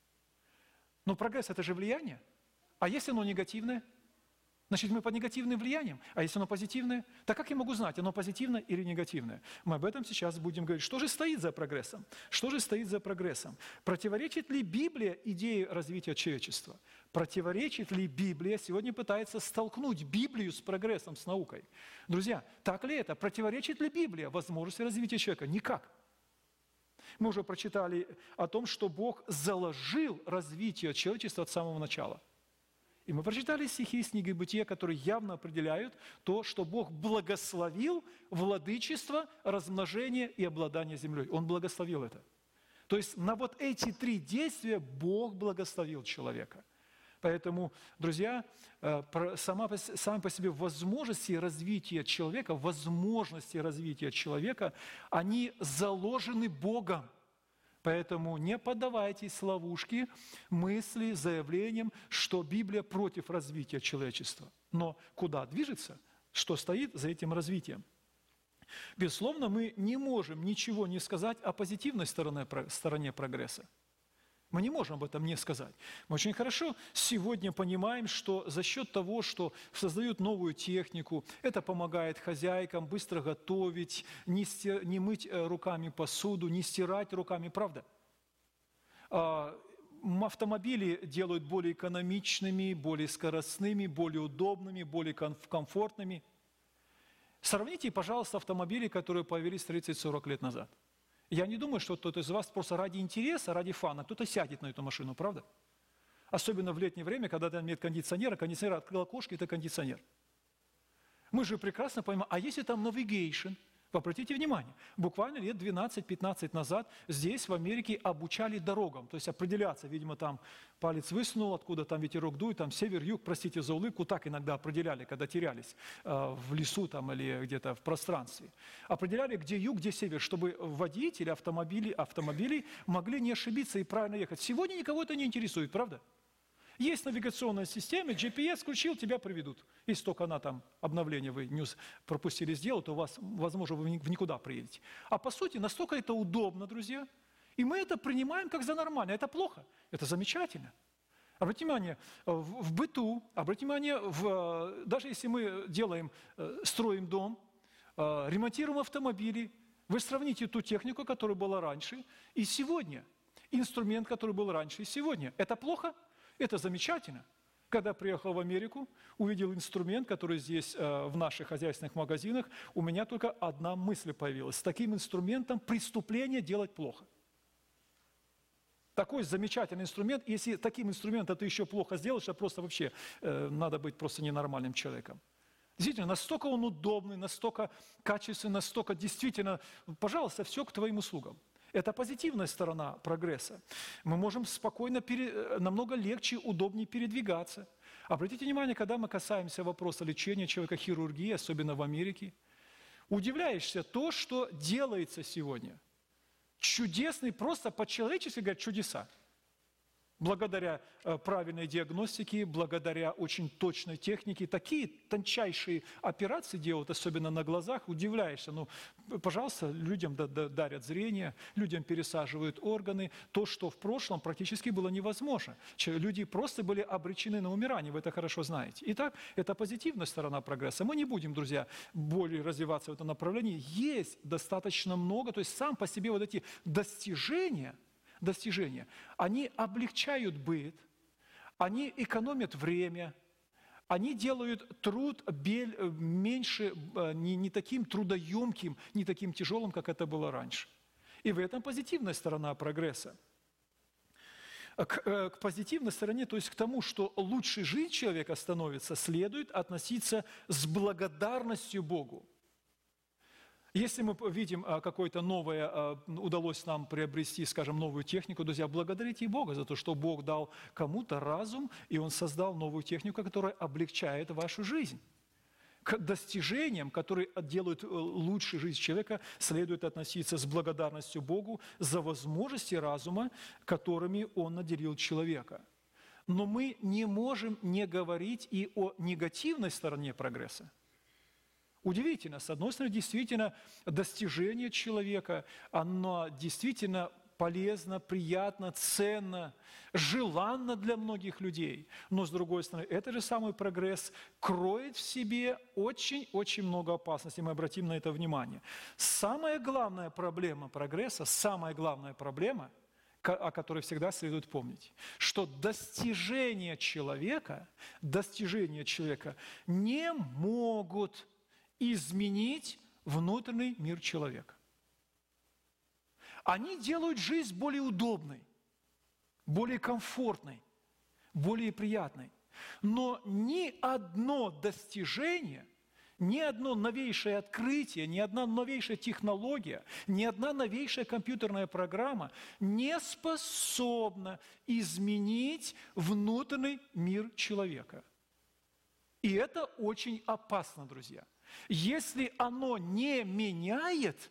A: Но прогресс – это же влияние. А если оно негативное? Значит, мы под негативным влиянием. А если оно позитивное? Так как я могу знать, оно позитивное или негативное? Мы об этом сейчас будем говорить. Что же стоит за прогрессом? Что же стоит за прогрессом? Противоречит ли Библия идее развития человечества? Противоречит ли Библия? Сегодня пытается столкнуть Библию с прогрессом, с наукой. Друзья, так ли это? Противоречит ли Библия возможности развития человека? Никак. Мы уже прочитали о том, что Бог заложил развитие человечества от самого начала. И мы прочитали стихи из книги Бытия, которые явно определяют то, что Бог благословил владычество, размножение и обладание землей. Он благословил это. То есть на вот эти три действия Бог благословил человека. Поэтому, друзья, сама, сами по себе возможности развития человека, возможности развития человека, они заложены Богом. Поэтому не поддавайтесь ловушке мысли, заявлением, что Библия против развития человечества. Но куда движется? Что стоит за этим развитием? Безусловно, мы не можем ничего не сказать о позитивной стороне, стороне прогресса. Мы не можем об этом не сказать. Мы очень хорошо сегодня понимаем, что за счет того, что создают новую технику, это помогает хозяйкам быстро готовить, не, стир, не мыть руками посуду, не стирать руками, правда? А, автомобили делают более экономичными, более скоростными, более удобными, более комфортными. Сравните, пожалуйста, автомобили, которые появились тридцать-сорок лет назад. Я не думаю, что кто-то из вас просто ради интереса, ради фана, кто-то сядет на эту машину, правда? Особенно в летнее время, когда там нет кондиционера, кондиционер открыл окошко, это кондиционер. Мы же прекрасно понимаем, а если там навигейшн? Обратите внимание, буквально лет двенадцать-пятнадцать назад здесь, в Америке, обучали дорогам. То есть определяться, видимо, там палец высунул, откуда там ветерок дует, там север, юг, простите за улыбку, так иногда определяли, когда терялись э, в лесу там или где-то в пространстве. Определяли, где юг, где север, чтобы водители автомобилей, автомобилей могли не ошибиться и правильно ехать. Сегодня никого это не интересует, правда? Есть навигационная система, джи пи эс включил, тебя приведут. Если только она там, обновление вы не пропустили сделать, то у вас, возможно, вы в никуда приедете. А по сути, настолько это удобно, друзья, и мы это принимаем как за нормально. Это плохо, это замечательно. Обратите внимание, в, в быту, обратите внимание, в, даже если мы делаем, строим дом, ремонтируем автомобили, вы сравните ту технику, которая была раньше, и сегодня, инструмент, который был раньше и сегодня. Это плохо? Это замечательно. Когда приехал в Америку, увидел инструмент, который здесь э, в наших хозяйственных магазинах, у меня только одна мысль появилась. С таким инструментом преступление делать плохо. Такой замечательный инструмент, если таким инструментом ты еще плохо сделаешь, то просто вообще э, надо быть просто ненормальным человеком. Действительно, настолько он удобный, настолько качественный, настолько действительно, пожалуйста, все к твоим услугам. Это позитивная сторона прогресса. Мы можем спокойно, пере... намного легче, удобнее передвигаться. Обратите внимание, когда мы касаемся вопроса лечения человека, хирургии, особенно в Америке, удивляешься то, что делается сегодня. Чудесный, просто по-человечески говорят, чудеса. Благодаря э, правильной диагностике, благодаря очень точной технике, такие тончайшие операции делают, особенно на глазах, удивляешься. Ну, пожалуйста, людям да- да- дарят зрение, людям пересаживают органы. То, что в прошлом практически было невозможно. Че- Люди просто были обречены на умирание, вы это хорошо знаете. Итак, это позитивная сторона прогресса. Мы не будем, друзья, более развиваться в этом направлении. Есть достаточно много, то есть сам по себе вот эти достижения – достижения, они облегчают быт, они экономят время, они делают труд бель- меньше, э, не, не таким трудоемким, не таким тяжелым, как это было раньше. И в этом позитивная сторона прогресса. К, э, к позитивной стороне, то есть к тому, что лучше жизнь человека становится, следует относиться с благодарностью Богу. Если мы видим а, какое-то новое, а, удалось нам приобрести, скажем, новую технику, друзья, благодарите Бога за то, что Бог дал кому-то разум, и Он создал новую технику, которая облегчает вашу жизнь. К достижениям, которые делают лучше жизнь человека, следует относиться с благодарностью Богу за возможности разума, которыми Он наделил человека. Но мы не можем не говорить и о негативной стороне прогресса. Удивительно, с одной стороны, действительно, достижение человека, оно действительно полезно, приятно, ценно, желанно для многих людей. Но, с другой стороны, этот же самый прогресс кроет в себе очень-очень много опасностей. Мы обратим на это внимание. Самая главная проблема прогресса, самая главная проблема, о которой всегда следует помнить, что достижения человека, достижения человека не могут изменить внутренний мир человека. Они делают жизнь более удобной, более комфортной, более приятной. Но ни одно достижение, ни одно новейшее открытие, ни одна новейшая технология, ни одна новейшая компьютерная программа не способна изменить внутренний мир человека. И это очень опасно, друзья. Если оно не меняет,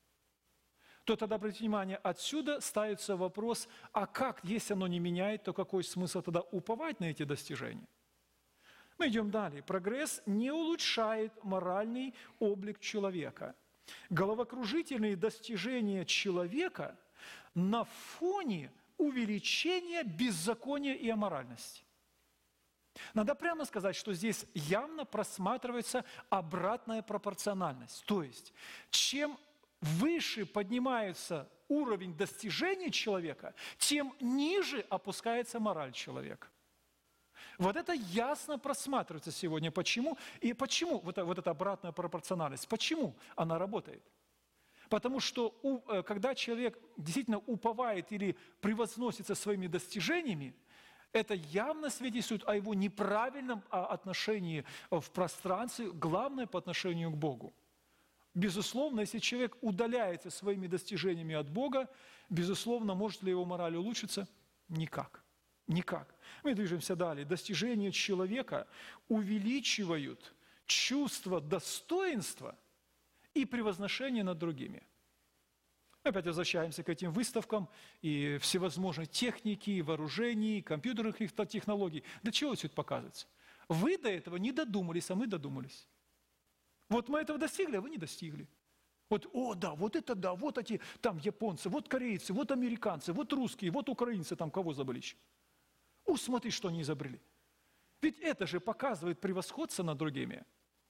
A: то тогда, обратите внимание, отсюда ставится вопрос, а как, если оно не меняет, то какой смысл тогда уповать на эти достижения? Мы идем далее. Прогресс не улучшает моральный облик человека. Головокружительные достижения человека на фоне увеличения беззакония и аморальности. Надо прямо сказать, что здесь явно просматривается обратная пропорциональность. То есть, чем выше поднимается уровень достижений человека, тем ниже опускается мораль человека. Вот это ясно просматривается сегодня. Почему? И почему вот, вот эта обратная пропорциональность? Почему она работает? Потому что когда человек действительно уповает или превозносится своими достижениями, это явно свидетельствует о его неправильном отношении в пространстве, главное по отношению к Богу. Безусловно, если человек удаляется своими достижениями от Бога, безусловно, может ли его мораль улучшиться? Никак. Никак. Мы движемся далее. Достижения человека увеличивают чувство достоинства и превозношения над другими. Опять возвращаемся к этим выставкам и всевозможной техники, вооружений, компьютерных технологий. Для чего все это показывается? Вы до этого не додумались, а мы додумались. Вот мы этого достигли, а вы не достигли. Вот, о, да, вот это да, вот эти там японцы, вот корейцы, вот американцы, вот русские, вот украинцы, там кого забыли еще. О, смотри, что они изобрели. Ведь это же показывает превосходство над другими.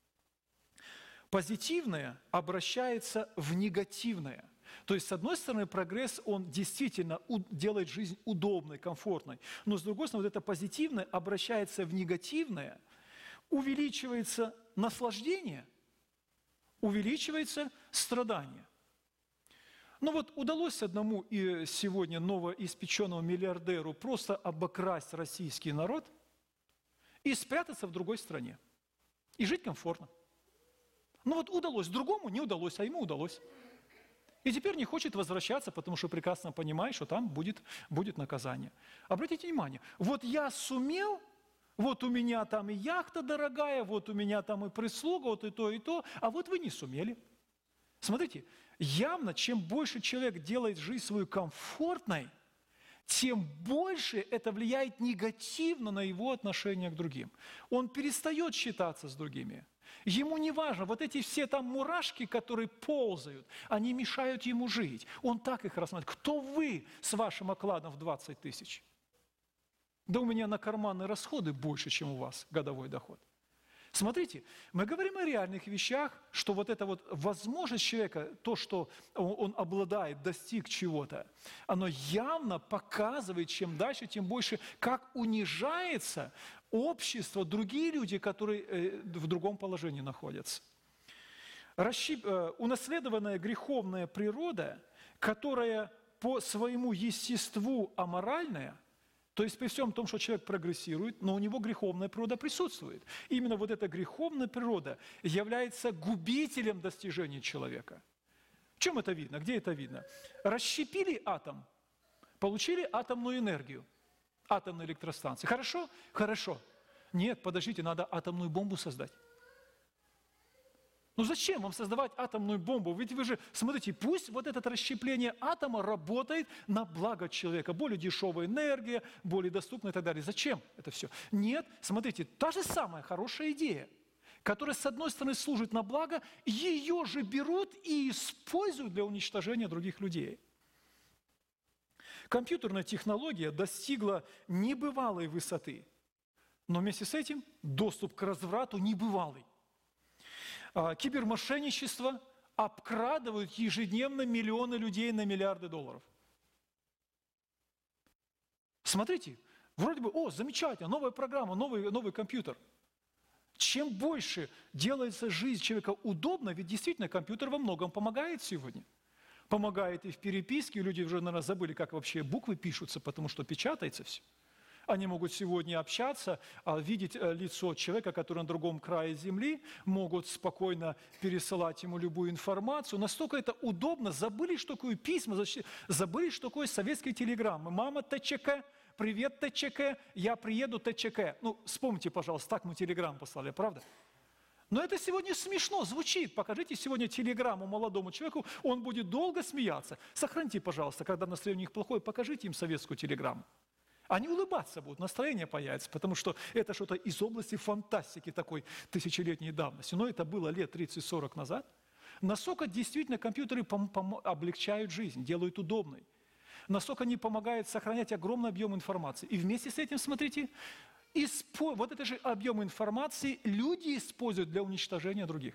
A: Позитивное обращается в негативное. То есть, с одной стороны, прогресс, он действительно делает жизнь удобной, комфортной. Но, с другой стороны, вот это позитивное обращается в негативное, увеличивается наслаждение, увеличивается страдание. Ну вот удалось одному и сегодня новоиспеченному миллиардеру просто обокрасть российский народ и спрятаться в другой стране. И жить комфортно. Ну вот удалось, другому не удалось, а ему удалось. И теперь не хочет возвращаться, потому что прекрасно понимает, что там будет, будет наказание. Обратите внимание, вот я сумел, вот у меня там и яхта дорогая, вот у меня там и прислуга, вот и то, и то, а вот вы не сумели. Смотрите, явно, чем больше человек делает жизнь свою комфортной, тем больше это влияет негативно на его отношение к другим. Он перестает считаться с другими. Ему не важно, вот эти все там мурашки, которые ползают, они мешают ему жить. Он так их рассматривает. Кто вы с вашим окладом в двадцать тысяч? Да у меня на карманные расходы больше, чем у вас годовой доход. Смотрите, мы говорим о реальных вещах, что вот эта вот возможность человека, то, что он обладает, достиг чего-то, оно явно показывает, чем дальше, тем больше, как унижается общество, другие люди, которые в другом положении находятся. Расщип... Унаследованная греховная природа, которая по своему естеству аморальная, то есть при всем том, что человек прогрессирует, но у него греховная природа присутствует. Именно вот эта греховная природа является губителем достижений человека. В чем это видно? Где это видно? Расщепили атом, получили атомную энергию, атомные электростанции. Хорошо? Хорошо. Нет, подождите, надо атомную бомбу создать. Ну зачем вам создавать атомную бомбу? Ведь вы же, смотрите, пусть вот это расщепление атома работает на благо человека. Более дешевая энергия, более доступная и так далее. Зачем это все? Нет, смотрите, та же самая хорошая идея, которая с одной стороны служит на благо, ее же берут и используют для уничтожения других людей. Компьютерная технология достигла небывалой высоты, но вместе с этим доступ к разврату небывалый. Кибермошенничество обкрадывают ежедневно миллионы людей на миллиарды долларов. Смотрите, вроде бы, о, замечательно, новая программа, новый, новый компьютер. Чем больше делается жизнь человека удобно, ведь действительно компьютер во многом помогает сегодня. Помогает и в переписке, люди уже, наверное, забыли, как вообще буквы пишутся, потому что печатается все. Они могут сегодня общаться, видеть лицо человека, который на другом крае земли, могут спокойно пересылать ему любую информацию. Настолько это удобно, забыли, что такое письма, забыли, что такое советские телеграммы. Мама ТЧК, привет ТЧК, я приеду ТЧК. Ну, вспомните, пожалуйста, так мы телеграмму послали, правда? Но это сегодня смешно звучит. Покажите сегодня телеграмму молодому человеку, он будет долго смеяться. Сохраните, пожалуйста, когда настроение у них плохое, покажите им советскую телеграмму. Они улыбаться будут, настроение появится, потому что это что-то из области фантастики такой тысячелетней давности. Но это было лет тридцать-сорок назад. Насколько действительно компьютеры пом- пом- облегчают жизнь, делают удобной. Насколько они помогают сохранять огромный объем информации. И вместе с этим, смотрите, испо- вот это же объем информации люди используют для уничтожения других.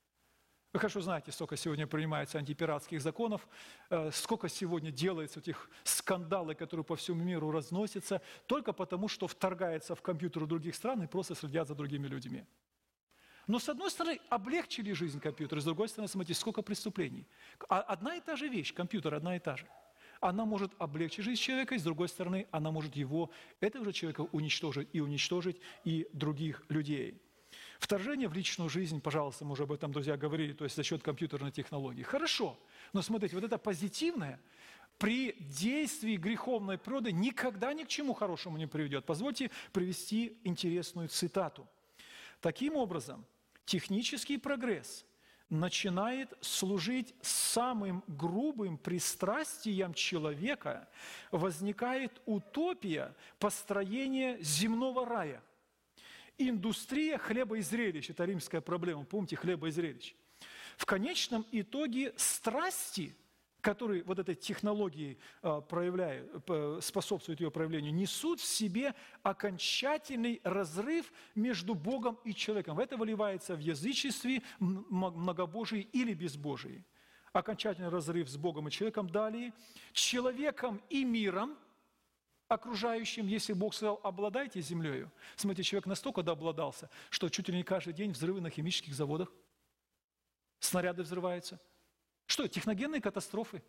A: Вы хорошо знаете, сколько сегодня принимается антипиратских законов, сколько сегодня делается этих скандалов, которые по всему миру разносятся, только потому, что вторгается в компьютеры других стран и просто следят за другими людьми. Но с одной стороны, облегчили жизнь компьютера, с другой стороны, смотрите, сколько преступлений. Одна и та же вещь, компьютер одна и та же. Она может облегчить жизнь человека, и с другой стороны, она может его, этого же человека уничтожить и уничтожить и других людей. Вторжение в личную жизнь, пожалуйста, мы уже об этом, друзья, говорили, то есть за счет компьютерной технологии. Хорошо, но смотрите, вот это позитивное при действии греховной природы никогда ни к чему хорошему не приведет. Позвольте привести интересную цитату. Таким образом, технический прогресс начинает служить самым грубым пристрастием человека, возникает утопия построения земного рая. Индустрия хлеба и зрелищ – это римская проблема, помните, хлеба и зрелищ. В конечном итоге страсти, которые вот этой технологией проявляют, способствуют ее проявлению, несут в себе окончательный разрыв между Богом и человеком. Это выливается в язычестве, многобожии или безбожии. Окончательный разрыв с Богом и человеком. Далее, человеком и миром, окружающим, если Бог сказал, обладайте землею. Смотрите, человек настолько дообладался, что чуть ли не каждый день взрывы на химических заводах, снаряды взрываются. Что, техногенные катастрофы?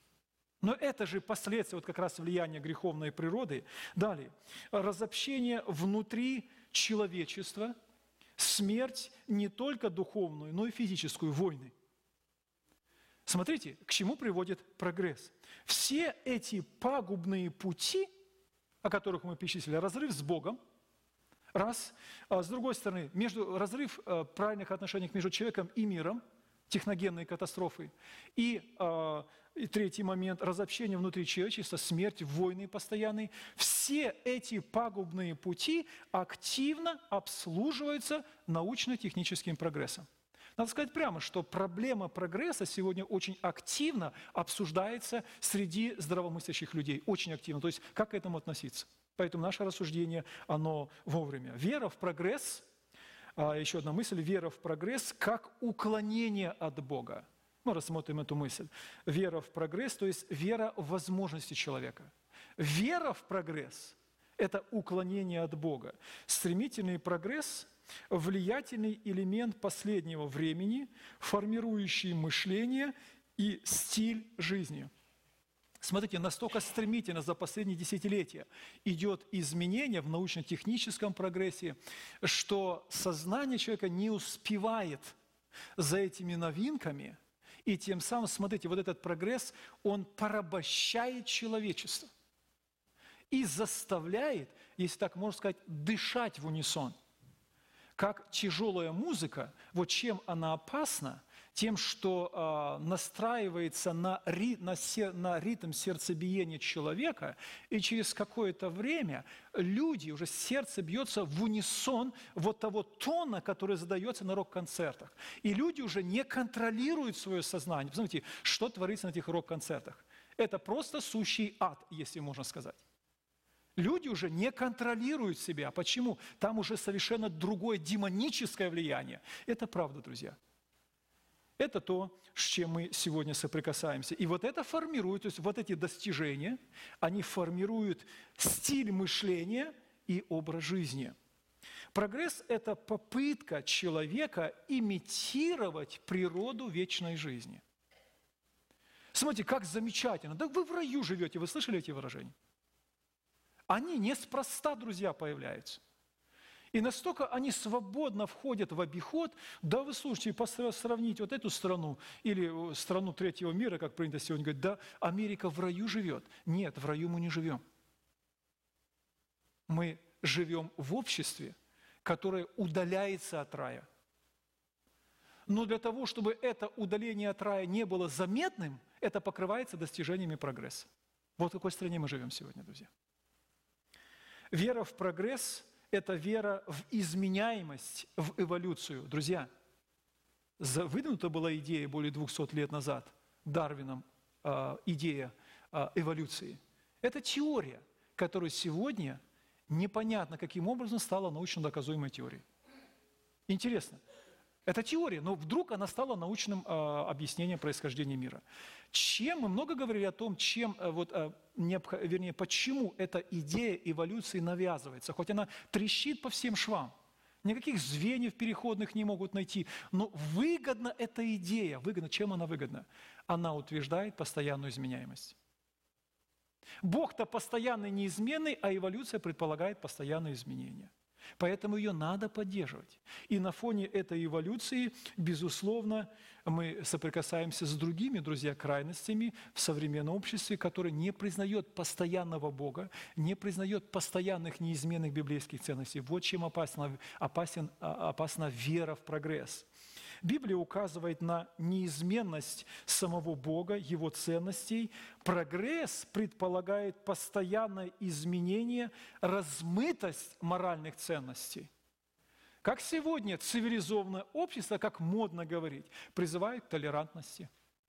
A: Но это же последствия вот как раз влияния греховной природы. Далее, разобщение внутри человечества, смерть не только духовную, но и физическую, войны. Смотрите, к чему приводит прогресс. Все эти пагубные пути, о которых мы перечислили, разрыв с Богом, раз, а с другой стороны, между, разрыв правильных отношений между человеком и миром, техногенные катастрофы. И, э, и третий момент – разобщение внутри человечества, смерть, войны постоянные. Все эти пагубные пути активно обслуживаются научно-техническим прогрессом. Надо сказать прямо, что проблема прогресса сегодня очень активно обсуждается среди здравомыслящих людей. Очень активно. То есть как к этому относиться? Поэтому наше рассуждение, оно вовремя. Вера в прогресс, а, еще одна мысль, вера в прогресс как уклонение от Бога. Мы рассмотрим эту мысль. Вера в прогресс, то есть вера в возможности человека. Вера в прогресс – это уклонение от Бога. Стремительный прогресс – влиятельный элемент последнего времени, формирующий мышление и стиль жизни. Смотрите, настолько стремительно за последние десятилетия идет изменение в научно-техническом прогрессе, что сознание человека не успевает за этими новинками, и тем самым, смотрите, вот этот прогресс, он порабощает человечество и заставляет, если так можно сказать, дышать в унисон. Как тяжелая музыка, вот чем она опасна, тем, что э, настраивается на, ри, на, сер, на ритм сердцебиения человека, и через какое-то время люди, уже сердце бьется в унисон вот того тона, который задается на рок-концертах. И люди уже не контролируют свое сознание. Посмотрите, что творится на этих рок-концертах. Это просто сущий ад, если можно сказать. Люди уже не контролируют себя. Почему? Там уже совершенно другое демоническое влияние. Это правда, друзья. Это то, с чем мы сегодня соприкасаемся. И вот это формирует, то есть вот эти достижения, они формируют стиль мышления и образ жизни. Прогресс – это попытка человека имитировать природу вечной жизни. Смотрите, как замечательно. Да вы в раю живете, вы слышали эти выражения? Они неспроста, друзья, появляются. И настолько они свободно входят в обиход, да вы слушайте, сравните вот эту страну или страну третьего мира, как принято сегодня говорить, да, Америка в раю живет. Нет, в раю мы не живем. Мы живем в обществе, которое удаляется от рая. Но для того, чтобы это удаление от рая не было заметным, это покрывается достижениями прогресса. Вот в какой стране мы живем сегодня, друзья. Вера в прогресс – это вера в изменяемость, в эволюцию. Друзья, выдвинута была идея более двухсот лет назад Дарвином, э, идея э, эволюции. Это теория, которая сегодня непонятно каким образом стала научно доказуемой теорией. Интересно. Это теория, но вдруг она стала научным э, объяснением происхождения мира. Чем мы много говорили о том, чем, э, вот, э, необх... вернее, почему эта идея эволюции навязывается, хоть она трещит по всем швам, никаких звеньев переходных не могут найти, но выгодна эта идея. Выгодна. Чем она выгодна? Она утверждает постоянную изменяемость. Бог-то постоянный, неизменный, а эволюция предполагает постоянное изменение. Поэтому ее надо поддерживать. И на фоне этой эволюции, безусловно, мы соприкасаемся с другими, друзья, крайностями в современном обществе, которое не признает постоянного Бога, не признает постоянных неизменных библейских ценностей. Вот чем опасна, опасен, опасна вера в прогресс. Библия указывает на неизменность самого Бога, Его ценностей. Прогресс предполагает постоянное изменение, размытость моральных ценностей. Как сегодня цивилизованное общество, как модно говорить, призывает к толерантности.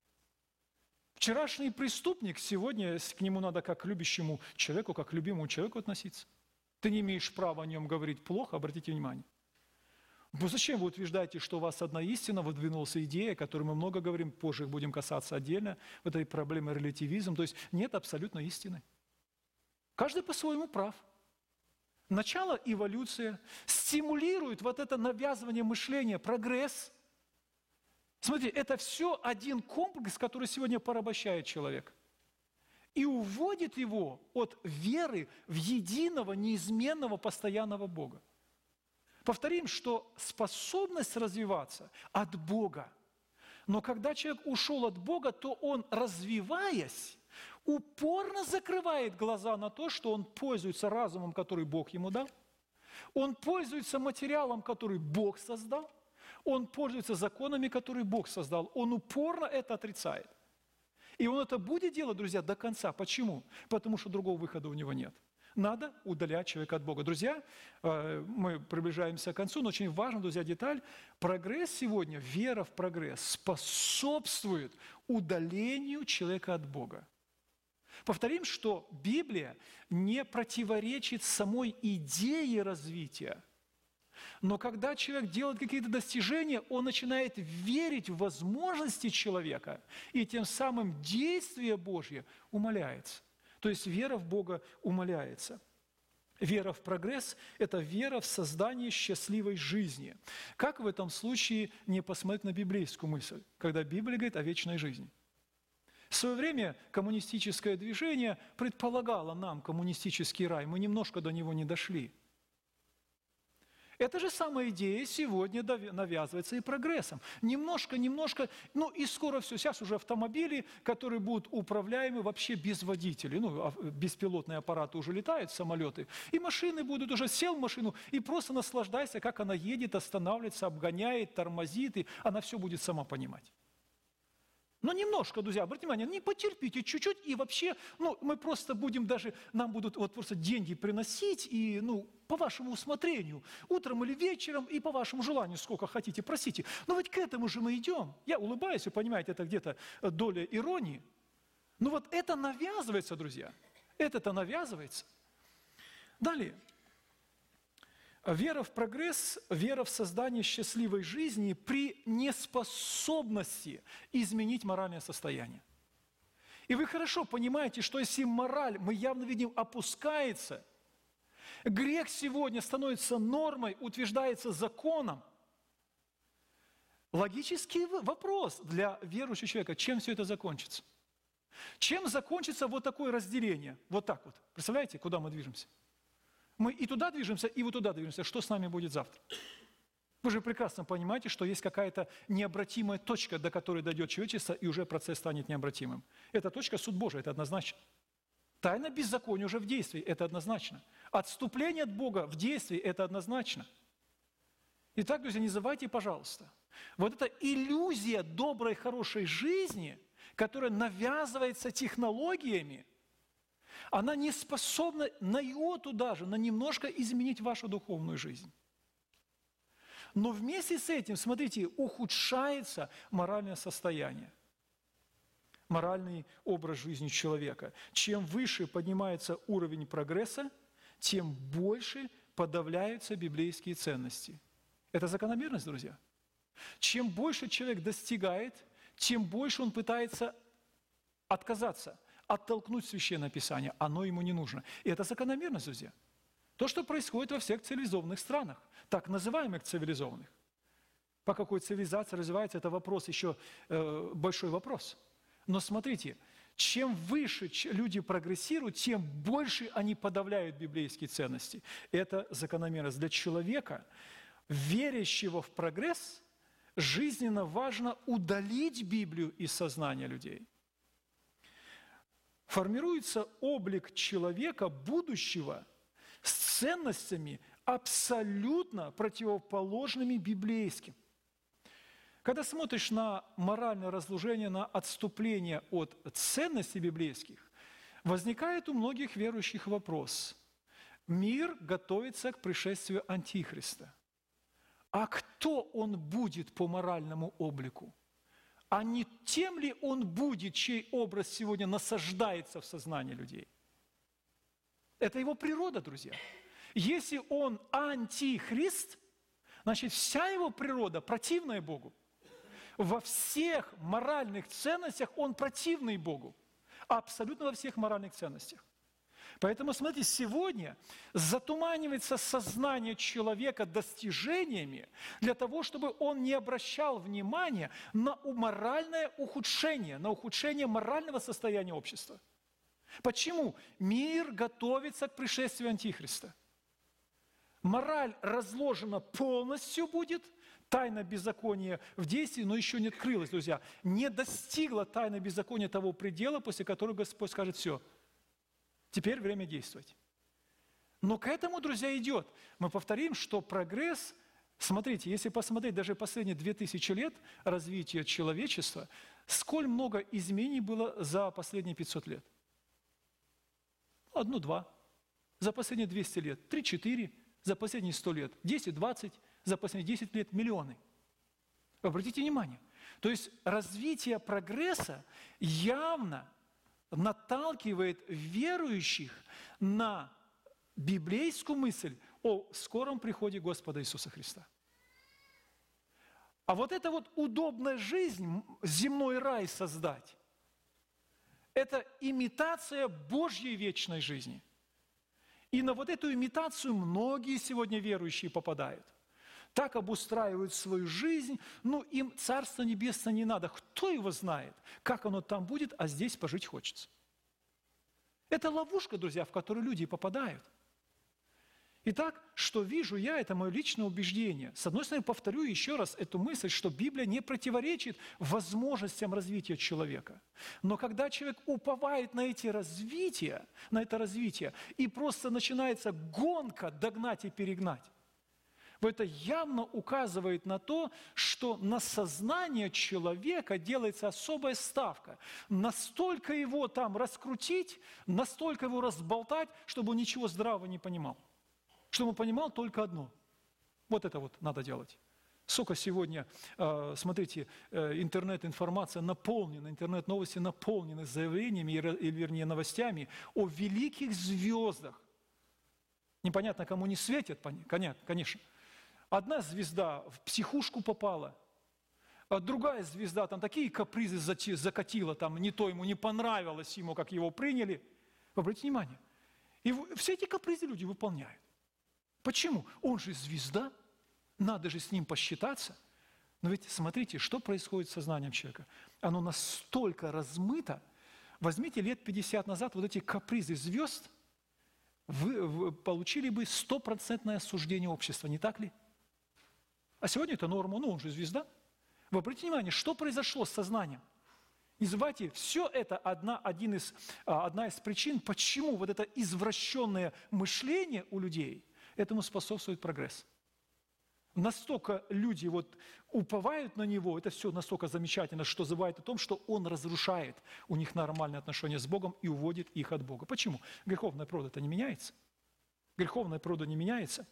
A: Вчерашний преступник, сегодня к нему надо как к любящему человеку, как к любимому человеку относиться. Ты не имеешь права о нем говорить плохо, обратите внимание. Ну зачем вы утверждаете, что у вас одна истина, выдвинулась идея, о которой мы много говорим, позже будем касаться отдельно, вот этой проблемы релятивизм, то есть нет абсолютной истины. Каждый по-своему прав. Начало эволюции стимулирует вот это навязывание мышления, прогресс. Смотрите, это все один комплекс, который сегодня порабощает человека. И уводит его от веры в единого, неизменного, постоянного Бога. Повторим, что способность развиваться от Бога. Но когда человек ушел от Бога, то он, развиваясь, упорно закрывает глаза на то, что он пользуется разумом, который Бог ему дал. Он пользуется материалом, который Бог создал. Он пользуется законами, которые Бог создал. Он упорно это отрицает. И он это будет делать, друзья, до конца. Почему? Потому что другого выхода у него нет. Надо удалять человека от Бога. Друзья, мы приближаемся к концу, но очень важна, друзья, деталь. Прогресс сегодня, вера в прогресс способствует удалению человека от Бога. Повторим, что Библия не противоречит самой идее развития. Но когда человек делает какие-то достижения, он начинает верить в возможности человека, и тем самым действие Божье умаляется. То есть вера в Бога умаляется. Вера в прогресс – это вера в создание счастливой жизни. Как в этом случае не посмотреть на библейскую мысль, когда Библия говорит о вечной жизни? В свое время коммунистическое движение предполагало нам коммунистический рай, мы немножко до него не дошли. Эта же самая идея сегодня навязывается и прогрессом. Немножко, немножко, ну и скоро все. Сейчас уже автомобили, которые будут управляемы вообще без водителей. Ну, беспилотные аппараты уже летают, самолеты. И машины будут уже, сел в машину и просто наслаждайся, как она едет, останавливается, обгоняет, тормозит, и она все будет сама понимать. Но немножко, друзья, обратите внимание, не потерпите чуть-чуть, и вообще, ну, мы просто будем даже, нам будут вот просто деньги приносить, и, ну, по вашему усмотрению, утром или вечером, и по вашему желанию, сколько хотите, просите. Но ведь к этому же мы идем. Я улыбаюсь, вы понимаете, это где-то доля иронии. Но вот это навязывается, друзья, это-то навязывается. Далее. Вера в прогресс, вера в создание счастливой жизни при неспособности изменить моральное состояние. И вы хорошо понимаете, что если мораль, мы явно видим, опускается, грех сегодня становится нормой, утверждается законом. Логический вопрос для верующего человека, чем все это закончится? Чем закончится вот такое разделение? Вот так вот. Представляете, куда мы движемся? Мы и туда движемся, и вот туда движемся. Что с нами будет завтра? Вы же прекрасно понимаете, что есть какая-то необратимая точка, до которой дойдет человечество, и уже процесс станет необратимым. Эта точка – суд Божий, это однозначно. Тайна беззакония уже в действии, это однозначно. Отступление от Бога в действии – это однозначно. Итак, друзья, не забывайте, пожалуйста, вот эта иллюзия доброй, хорошей жизни, которая навязывается технологиями, она не способна на йоту даже, на немножко изменить вашу духовную жизнь. Но вместе с этим, смотрите, ухудшается моральное состояние, моральный образ жизни человека. Чем выше поднимается уровень прогресса, тем больше подавляются библейские ценности. Это закономерность, друзья. Чем больше человек достигает, тем больше он пытается отказаться, оттолкнуть Священное Писание. Оно ему не нужно. И это закономерность, друзья. То, что происходит во всех цивилизованных странах, так называемых цивилизованных. По какой цивилизации развивается, это вопрос, еще э, большой вопрос. Но смотрите, чем выше люди прогрессируют, тем больше они подавляют библейские ценности. Это закономерность. Для человека, верящего в прогресс, жизненно важно удалить Библию из сознания людей. Формируется облик человека будущего с ценностями абсолютно противоположными библейским. Когда смотришь на моральное разложение, на отступление от ценностей библейских, возникает у многих верующих вопрос. Мир готовится к пришествию Антихриста. А кто он будет по моральному облику? А не тем ли он будет, чей образ сегодня насаждается в сознании людей? Это его природа, друзья. Если он антихрист, значит, вся его природа противная Богу. Во всех моральных ценностях он противный Богу. Абсолютно во всех моральных ценностях. Поэтому, смотрите, сегодня затуманивается сознание человека достижениями для того, чтобы он не обращал внимания на моральное ухудшение, на ухудшение морального состояния общества. Почему? Мир готовится к пришествию Антихриста. Мораль разложена полностью будет, тайна беззакония в действии, но еще не открылась, друзья. Не достигла тайна беззакония того предела, после которого Господь скажет: все, теперь время действовать. Но к этому, друзья, идет. Мы повторим, что прогресс Смотрите, если посмотреть даже последние две тысячи лет развития человечества, сколь много изменений было за последние пятьсот лет? Одну-два. За последние двести лет три-четыре, за последние сто лет десять-двадцать, за последние десять лет миллионы. Обратите внимание. То есть развитие прогресса явно наталкивает верующих на библейскую мысль о скором приходе Господа Иисуса Христа. А вот эта вот удобная жизнь, земной рай создать, это имитация Божьей вечной жизни. И на вот эту имитацию многие сегодня верующие попадают. Так обустраивают свою жизнь, ну им Царство Небесное не надо. Кто его знает, как оно там будет, а здесь пожить хочется. Это ловушка, друзья, в которую люди попадают. Итак, что вижу я, это мое личное убеждение. С одной стороны, повторю еще раз эту мысль, что Библия не противоречит возможностям развития человека. Но когда человек уповает на эти развития, на это развитие, и просто начинается гонка догнать и перегнать, это явно указывает на то, что на сознание человека делается особая ставка. Настолько его там раскрутить, настолько его разболтать, чтобы он ничего здравого не понимал. Чтобы он понимал только одно. Вот это вот надо делать. Сколько сегодня, смотрите, интернет-информация наполнена, интернет-новости наполнены заявлениями, или вернее новостями о великих звездах. Непонятно, кому не светят, конечно. Одна звезда в психушку попала, а другая звезда там такие капризы закатила, там не то ему не понравилось ему, как его приняли. Вы обратите внимание. И все эти капризы люди выполняют. Почему? Он же звезда, надо же с ним посчитаться. Но ведь смотрите, что происходит с сознанием человека. Оно настолько размыто. Возьмите лет пятьдесят назад вот эти капризы звезд, вы, вы получили бы стопроцентное осуждение общества, не так ли? А сегодня это норма, ну он же звезда. Вы обратите внимание, что произошло с сознанием? Не забывайте, все это одна, один из, одна из причин, почему вот это извращенное мышление у людей, этому способствует прогресс. Настолько люди вот уповают на него, это все настолько замечательно, что забывают о том, что он разрушает у них нормальные отношения с Богом и уводит их от Бога. Почему? Греховная природа-то не меняется. Греховная природа не меняется.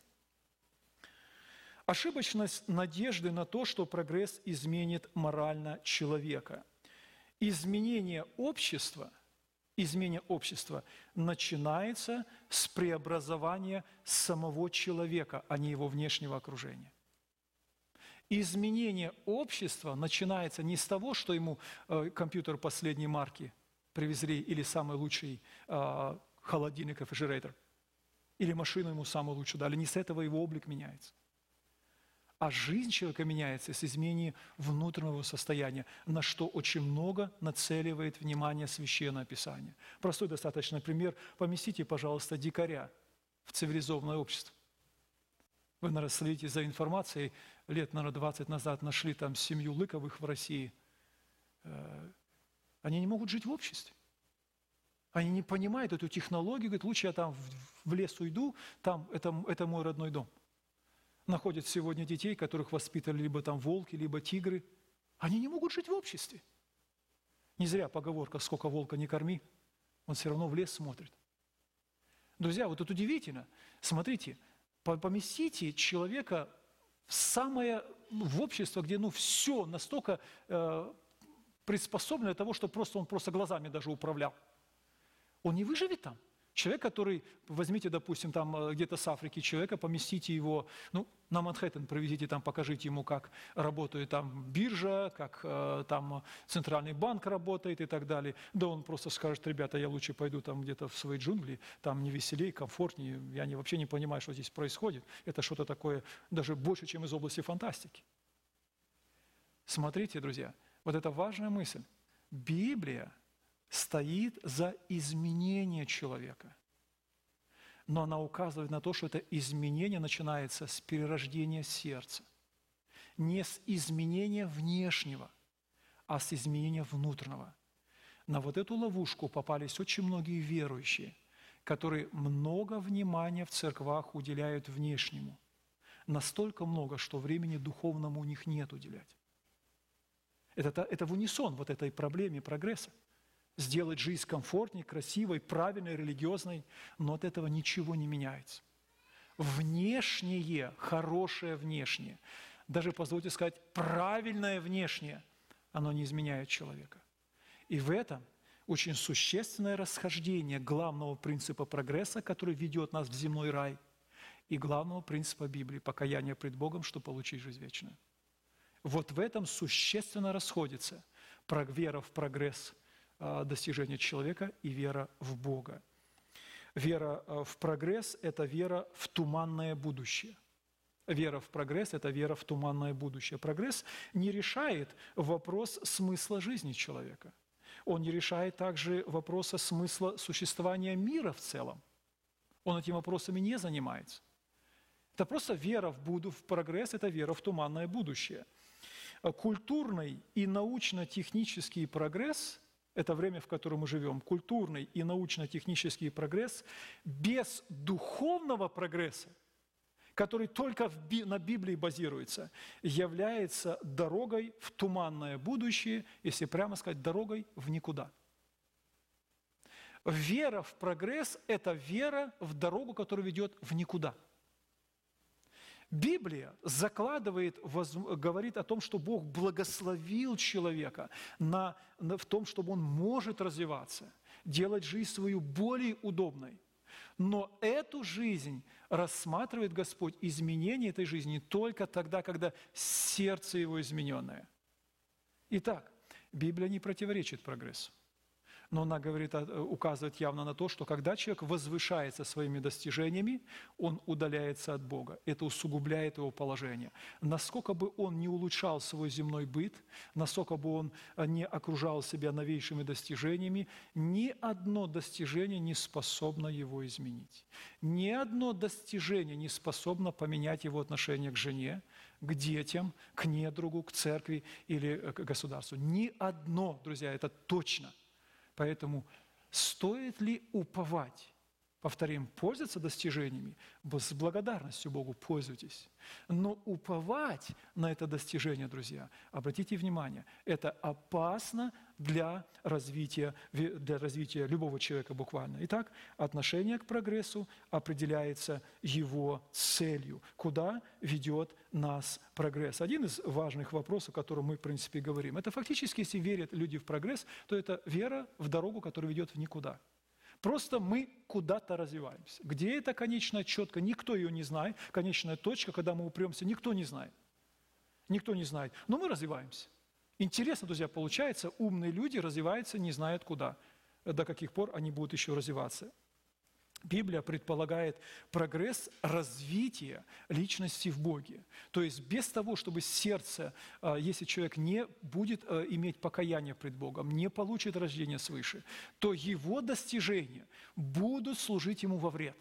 A: Ошибочность надежды на то, что прогресс изменит морально человека. Изменение общества, изменение общества начинается с преобразования самого человека, а не его внешнего окружения. Изменение общества начинается не с того, что ему э, компьютер последней марки привезли или самый лучший э, холодильник, рефрижератор, или машину ему самую лучшую дали, не с этого его облик меняется. А жизнь человека меняется с изменением внутреннего состояния, на что очень много нацеливает внимание Священное Писание. Простой достаточно пример. Поместите, пожалуйста, дикаря в цивилизованное общество. Вы, наверное, следите за информацией. Лет, наверное, двадцать назад нашли там семью Лыковых в России. Они не могут жить в обществе. Они не понимают эту технологию. Говорят, лучше я там в лес уйду, там это, это мой родной дом. Находят сегодня детей, которых воспитали либо там волки, либо тигры. Они не могут жить в обществе. Не зря поговорка «сколько волка не корми», он все равно в лес смотрит. Друзья, вот это удивительно. Смотрите, поместите человека в самое, ну, в общество, где ну, все настолько э, приспособлено для того, чтобы просто, он просто глазами даже управлял. Он не выживет там. Человек, который, возьмите, допустим, там где-то с Африки человека, поместите его, ну, на Манхэттен, провезите там, покажите ему, как работает там биржа, как э, там центральный банк работает и так далее. Да он просто скажет, ребята, я лучше пойду там где-то в свои джунгли, там не веселей, комфортнее, я не, вообще не понимаю, что здесь происходит. Это что-то такое даже больше, чем из области фантастики. Смотрите, друзья, вот это важная мысль. Библия стоит за изменение человека. Но она указывает на то, что это изменение начинается с перерождения сердца. Не с изменения внешнего, а с изменения внутреннего. На вот эту ловушку попались очень многие верующие, которые много внимания в церквах уделяют внешнему. настолько много, что времени духовному у них нет уделять. Это, это в унисон вот этой проблеме прогресса. Сделать жизнь комфортней, красивой, правильной, религиозной, но от этого ничего не меняется. Внешнее, хорошее внешнее, даже, позвольте сказать, правильное внешнее, оно не изменяет человека. И в этом очень существенное расхождение главного принципа прогресса, который ведет нас в земной рай, и главного принципа Библии – покаяние пред Богом, чтобы получить жизнь вечную. Вот в этом существенно расходится вера в прогресс, достижения человека и вера в Бога. Вера в прогресс – это вера в туманное будущее. Вера в прогресс – это вера в туманное будущее. Прогресс не решает вопрос смысла жизни человека. Он не решает также вопроса смысла существования мира в целом. Он этими вопросами не занимается. Это просто вера в, буду, в прогресс – это вера в туманное будущее. Культурный и научно-технический прогресс – это время, в котором мы живем, культурный и научно-технический прогресс без духовного прогресса, который только в Би- на Библии базируется, является дорогой в туманное будущее, если прямо сказать, дорогой в никуда. Вера в прогресс – это вера в дорогу, которая ведет в никуда. Библия закладывает, говорит о том, что Бог благословил человека на, на, в том, чтобы он может развиваться, делать жизнь свою более удобной. Но эту жизнь рассматривает Господь, изменение этой жизни только тогда, когда сердце его измененное. Итак, Библия не противоречит прогрессу. Но она говорит, указывает явно на то, что когда человек возвышается своими достижениями, он удаляется от Бога. Это усугубляет его положение. Насколько бы он не улучшал свой земной быт, насколько бы он не окружал себя новейшими достижениями, ни одно достижение не способно его изменить. Ни одно достижение не способно поменять его отношение к жене, к детям, к недругу, к церкви или к государству. Ни одно, друзья, это точно. Поэтому стоит ли уповать? Повторим, пользоваться достижениями, с благодарностью Богу пользуйтесь. Но уповать на это достижение, друзья, обратите внимание, это опасно для развития, для развития любого человека буквально. Итак, отношение к прогрессу определяется его целью. Куда ведет нас прогресс? Один из важных вопросов, о котором мы, в принципе, говорим, это фактически, если верят люди в прогресс, то это вера в дорогу, которая ведет в никуда. Просто мы куда-то развиваемся. Где это конечная четко, никто ее не знает. Конечная точка, когда мы упремся, никто не знает. Никто не знает. Но мы развиваемся. Интересно, друзья, получается, умные люди развиваются, не знают куда. До каких пор они будут еще развиваться. Библия предполагает прогресс развития личности в Боге. То есть без того, чтобы сердце, если человек не будет иметь покаяние пред Богом, не получит рождение свыше, то его достижения будут служить ему во вред.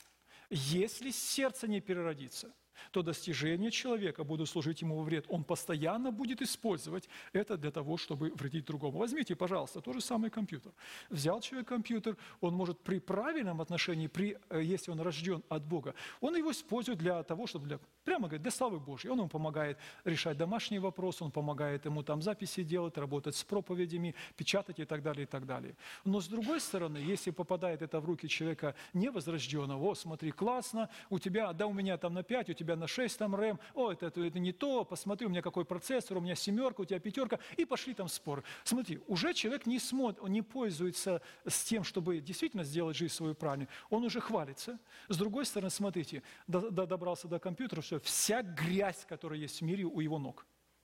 A: Если сердце не переродится, то достижения человека будут служить ему во вред. Он постоянно будет использовать это для того, чтобы вредить другому. Возьмите, пожалуйста, тот же самый компьютер. Взял человек компьютер, он может при правильном отношении, при, если он рожден от Бога, он его использует для того, чтобы, для, прямо говорит, для славы Божьей. Он ему помогает решать домашние вопросы, он помогает ему там записи делать, работать с проповедями, печатать и так далее, и так далее. Но с другой стороны, если попадает это в руки человека невозрожденного, о, смотри, классно, у тебя, да у меня там на пять, у тебя на шесть там рэм, о, это, это, это не то, посмотри, у меня какой процессор, у меня семерка, у тебя пятерка, и пошли там споры. Смотри, уже человек не смотрит, он не пользуется с тем, чтобы действительно сделать жизнь свою правильной, он уже хвалится. С другой стороны, смотрите, до, до, добрался до компьютера, все, вся грязь, которая есть в мире, у его ног.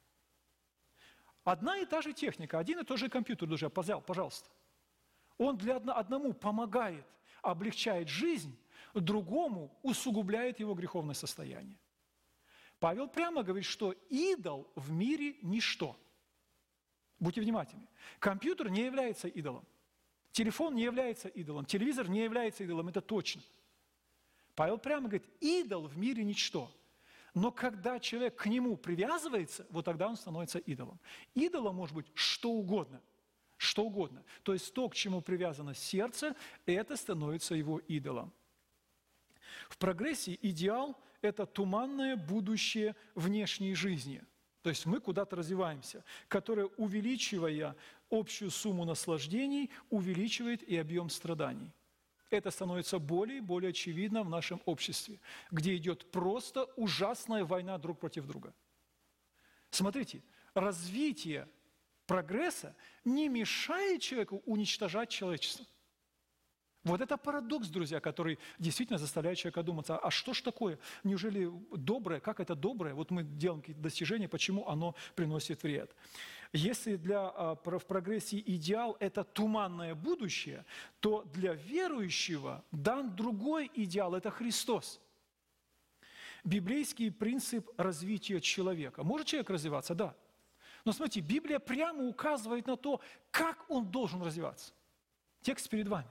A: Одна и та же техника, один и тот же компьютер, друзья, пожалуйста. Он для одно, одному помогает, облегчает жизнь, другому усугубляет его греховное состояние. Павел прямо говорит, что идол в мире – ничто. Будьте внимательны. Компьютер не является идолом. Телефон не является идолом. Телевизор не является идолом, это точно. Павел прямо говорит, идол в мире – ничто. Но когда человек к нему привязывается, вот тогда он становится идолом. Идолом может быть что угодно. Что угодно. То есть то, к чему привязано сердце, это становится его идолом. В прогрессе идеал – это туманное будущее внешней жизни. То есть мы куда-то развиваемся, которое, увеличивая общую сумму наслаждений, увеличивает и объем страданий. Это становится более и более очевидно в нашем обществе, где идет просто ужасная война друг против друга. Смотрите, развитие прогресса не мешает человеку уничтожать человечество. Вот это парадокс, друзья, который действительно заставляет человека думаться, а что ж такое? Неужели доброе? Как это доброе? Вот мы делаем какие-то достижения, почему оно приносит вред? Если для, в прогрессе идеал – это туманное будущее, то для верующего дан другой идеал – это Христос. Библейский принцип развития человека. Может человек развиваться? Да. Но смотрите, Библия прямо указывает на то, как он должен развиваться. Текст перед вами.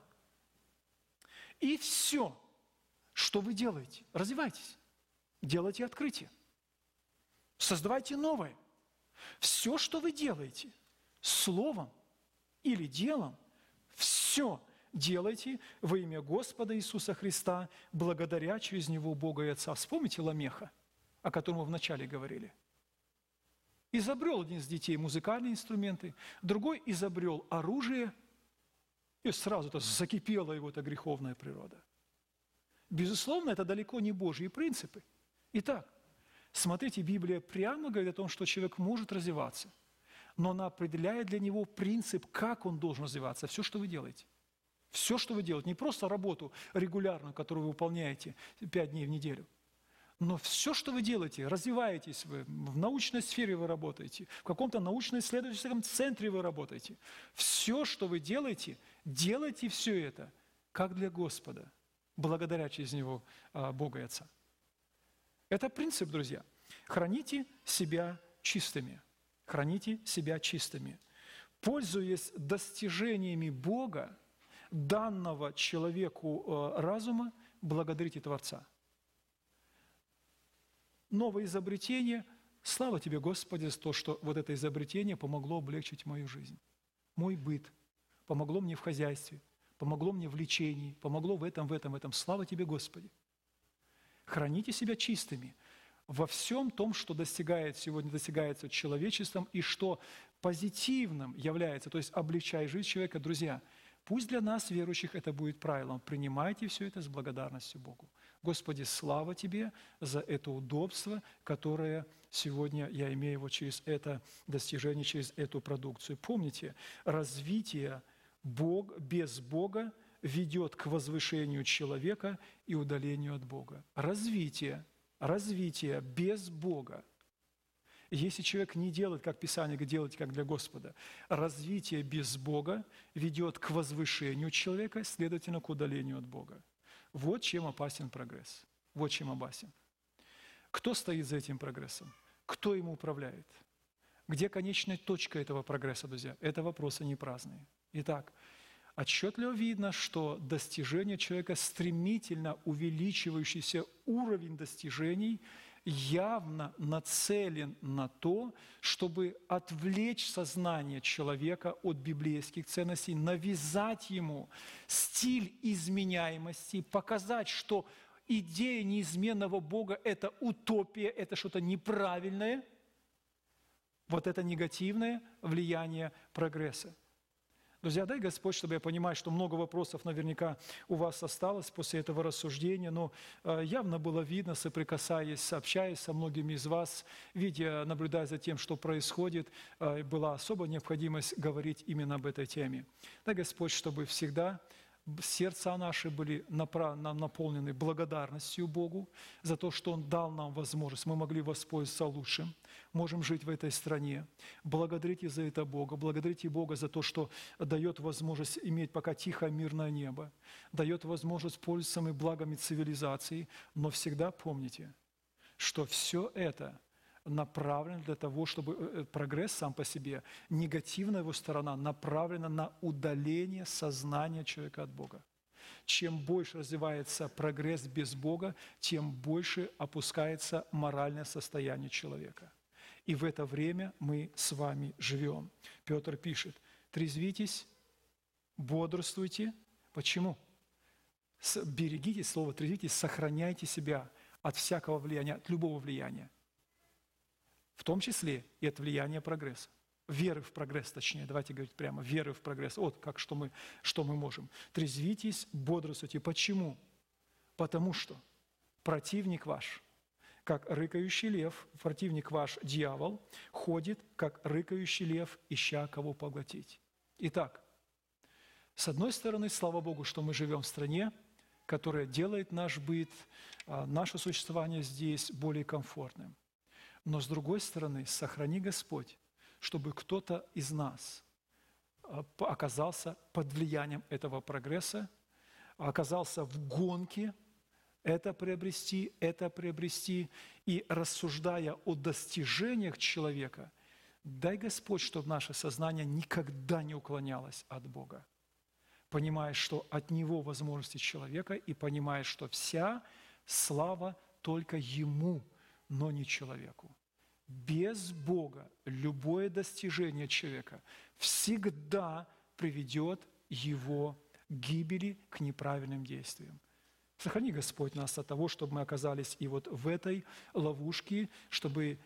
A: И все, что вы делаете, развивайтесь, делайте открытие, создавайте новое. Все, что вы делаете, словом или делом, все делайте во имя Господа Иисуса Христа, благодаря через Него Бога и Отца. Вспомните Ламеха, о котором мы вначале говорили. Изобрел один из детей музыкальные инструменты, другой изобрел оружие, и сразу-то закипела его эта греховная природа. Безусловно, это далеко не Божьи принципы. Итак, смотрите, Библия прямо говорит о том, что человек может развиваться, но она определяет для него принцип, как он должен развиваться. Все, что вы делаете. Все, что вы делаете. Не просто работу регулярную, которую вы выполняете пять дней в неделю, но все, что вы делаете, развиваетесь вы, в научной сфере вы работаете, в каком-то научно-исследовательском центре вы работаете. Все, что вы делаете, делайте все это, как для Господа, благодаря через Него а, Бога и Отца. Это принцип, друзья. Храните себя чистыми. Храните себя чистыми. Пользуясь достижениями Бога, данного человеку а, разума, благодарите Творца. Новое изобретение. Слава Тебе, Господи, за то, что вот это изобретение помогло облегчить мою жизнь, мой быт, помогло мне в хозяйстве, помогло мне в лечении, помогло в этом, в этом, в этом. Слава Тебе, Господи. Храните себя чистыми во всем том, что достигает, сегодня достигается человечеством и что позитивным является, то есть облегчая жизнь человека. Друзья, пусть для нас, верующих, это будет правилом. Принимайте все это с благодарностью Богу. Господи, слава Тебе за это удобство, которое сегодня я имею его через это достижение, через эту продукцию. Помните, развитие Бог, без Бога ведет к возвышению человека и удалению от Бога. Развитие, развитие без Бога. Если человек не делает, как Писание говорит, делать как для Господа, развитие без Бога ведет к возвышению человека, следовательно, к удалению от Бога. Вот чем опасен прогресс. Вот чем опасен. Кто стоит за этим прогрессом? Кто ему управляет? Где конечная точка этого прогресса, друзья? Это вопросы не праздные. Итак, отчетливо видно, что достижение человека, стремительно увеличивающийся уровень достижений, явно нацелен на то, чтобы отвлечь сознание человека от библейских ценностей, навязать ему стиль изменяемости, показать, что идея неизменного Бога – это утопия, это что-то неправильное. Вот это негативное влияние прогресса. Друзья, дай Господь, чтобы я понимаю, что много вопросов наверняка у вас осталось после этого рассуждения, но явно было видно, соприкасаясь, общаясь со многими из вас, видя, наблюдая за тем, что происходит, была особая необходимость говорить именно об этой теме. Дай Господь, чтобы всегда сердца наши были наполнены благодарностью Богу за то, что Он дал нам возможность, мы могли воспользоваться лучшим, можем жить в этой стране. Благодарите за это Бога, благодарите Бога за то, что дает возможность иметь пока тихое мирное небо, дает возможность пользоваться мы благами цивилизации, но всегда помните, что все это направлен для того, чтобы прогресс сам по себе, негативная его сторона направлена на удаление сознания человека от Бога. Чем больше развивается прогресс без Бога, тем больше опускается моральное состояние человека. И в это время мы с вами живем. Петр пишет: трезвитесь, бодрствуйте. Почему? Берегитесь, слово «трезвитесь», сохраняйте себя от всякого влияния, от любого влияния. В том числе и от влияния прогресса. Веры в прогресс, точнее, давайте говорить прямо, веры в прогресс. Вот как, что мы, что мы можем. Трезвитесь, бодрствуйте. Почему? Потому что противник ваш, как рыкающий лев, противник ваш, дьявол, ходит, как рыкающий лев, ища кого поглотить. Итак, с одной стороны, слава Богу, что мы живем в стране, которая делает наш быт, наше существование здесь более комфортным. Но с другой стороны, сохрани Господь, чтобы кто-то из нас оказался под влиянием этого прогресса, оказался в гонке это приобрести, это приобрести, и рассуждая о достижениях человека, дай Господь, чтобы наше сознание никогда не уклонялось от Бога, понимая, что от Него возможности человека, и понимая, что вся слава только Ему, но не человеку. Без Бога любое достижение человека всегда приведет его к гибели, к неправильным действиям. Сохрани, Господь, нас от того, чтобы мы оказались и вот в этой ловушке, чтобы,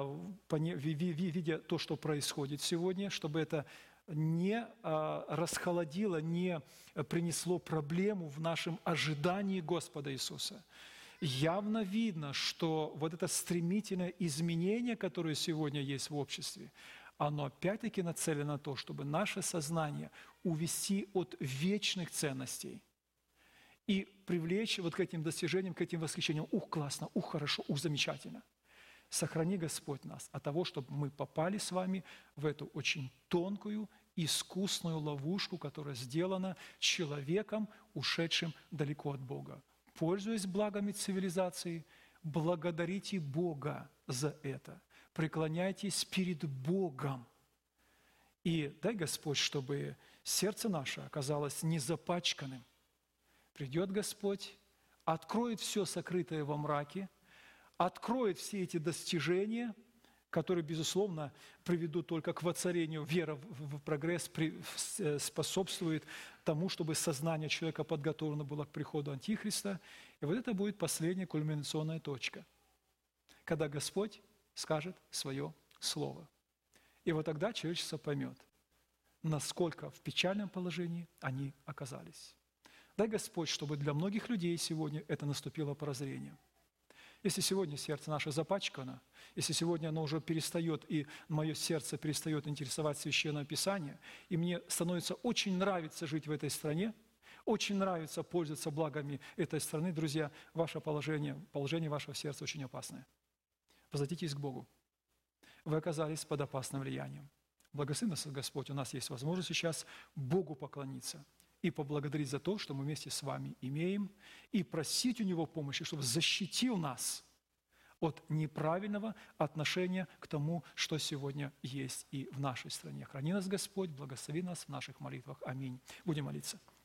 A: видя то, что происходит сегодня, чтобы это не расхолодило, не принесло проблему в нашем ожидании Господа Иисуса. Явно видно, что вот это стремительное изменение, которое сегодня есть в обществе, оно опять-таки нацелено на то, чтобы наше сознание увести от вечных ценностей и привлечь вот к этим достижениям, к этим восхищениям. Ух, классно, ух, хорошо, ух, замечательно. Сохрани, Господь, нас от того, чтобы мы попали с вами в эту очень тонкую, искусную ловушку, которая сделана человеком, ушедшим далеко от Бога. Пользуясь благами цивилизации, благодарите Бога за это. Преклоняйтесь перед Богом. И дай, Господь, чтобы сердце наше оказалось не запачканным. Придет Господь, откроет все сокрытое во мраке, откроет все эти достижения, которые, безусловно, приведут только к воцарению. Вера в прогресс способствует тому, чтобы сознание человека подготовлено было к приходу Антихриста. И вот это будет последняя кульминационная точка, когда Господь скажет свое слово. И вот тогда человечество поймет, насколько в печальном положении они оказались. Дай Господь, чтобы для многих людей сегодня это наступило прозрение. Если сегодня сердце наше запачкано, если сегодня оно уже перестает, и мое сердце перестает интересовать Священное Писание, и мне становится очень нравится жить в этой стране, очень нравится пользоваться благами этой страны, друзья, ваше положение, положение вашего сердца очень опасное. Возвратитесь к Богу. Вы оказались под опасным влиянием. Благослови нас Господь, у нас есть возможность сейчас Богу поклониться и поблагодарить за то, что мы вместе с вами имеем, и просить у Него помощи, чтобы защитил нас от неправильного отношения к тому, что сегодня есть и в нашей стране. Храни нас, Господь, благослови нас в наших молитвах. Аминь. Будем молиться.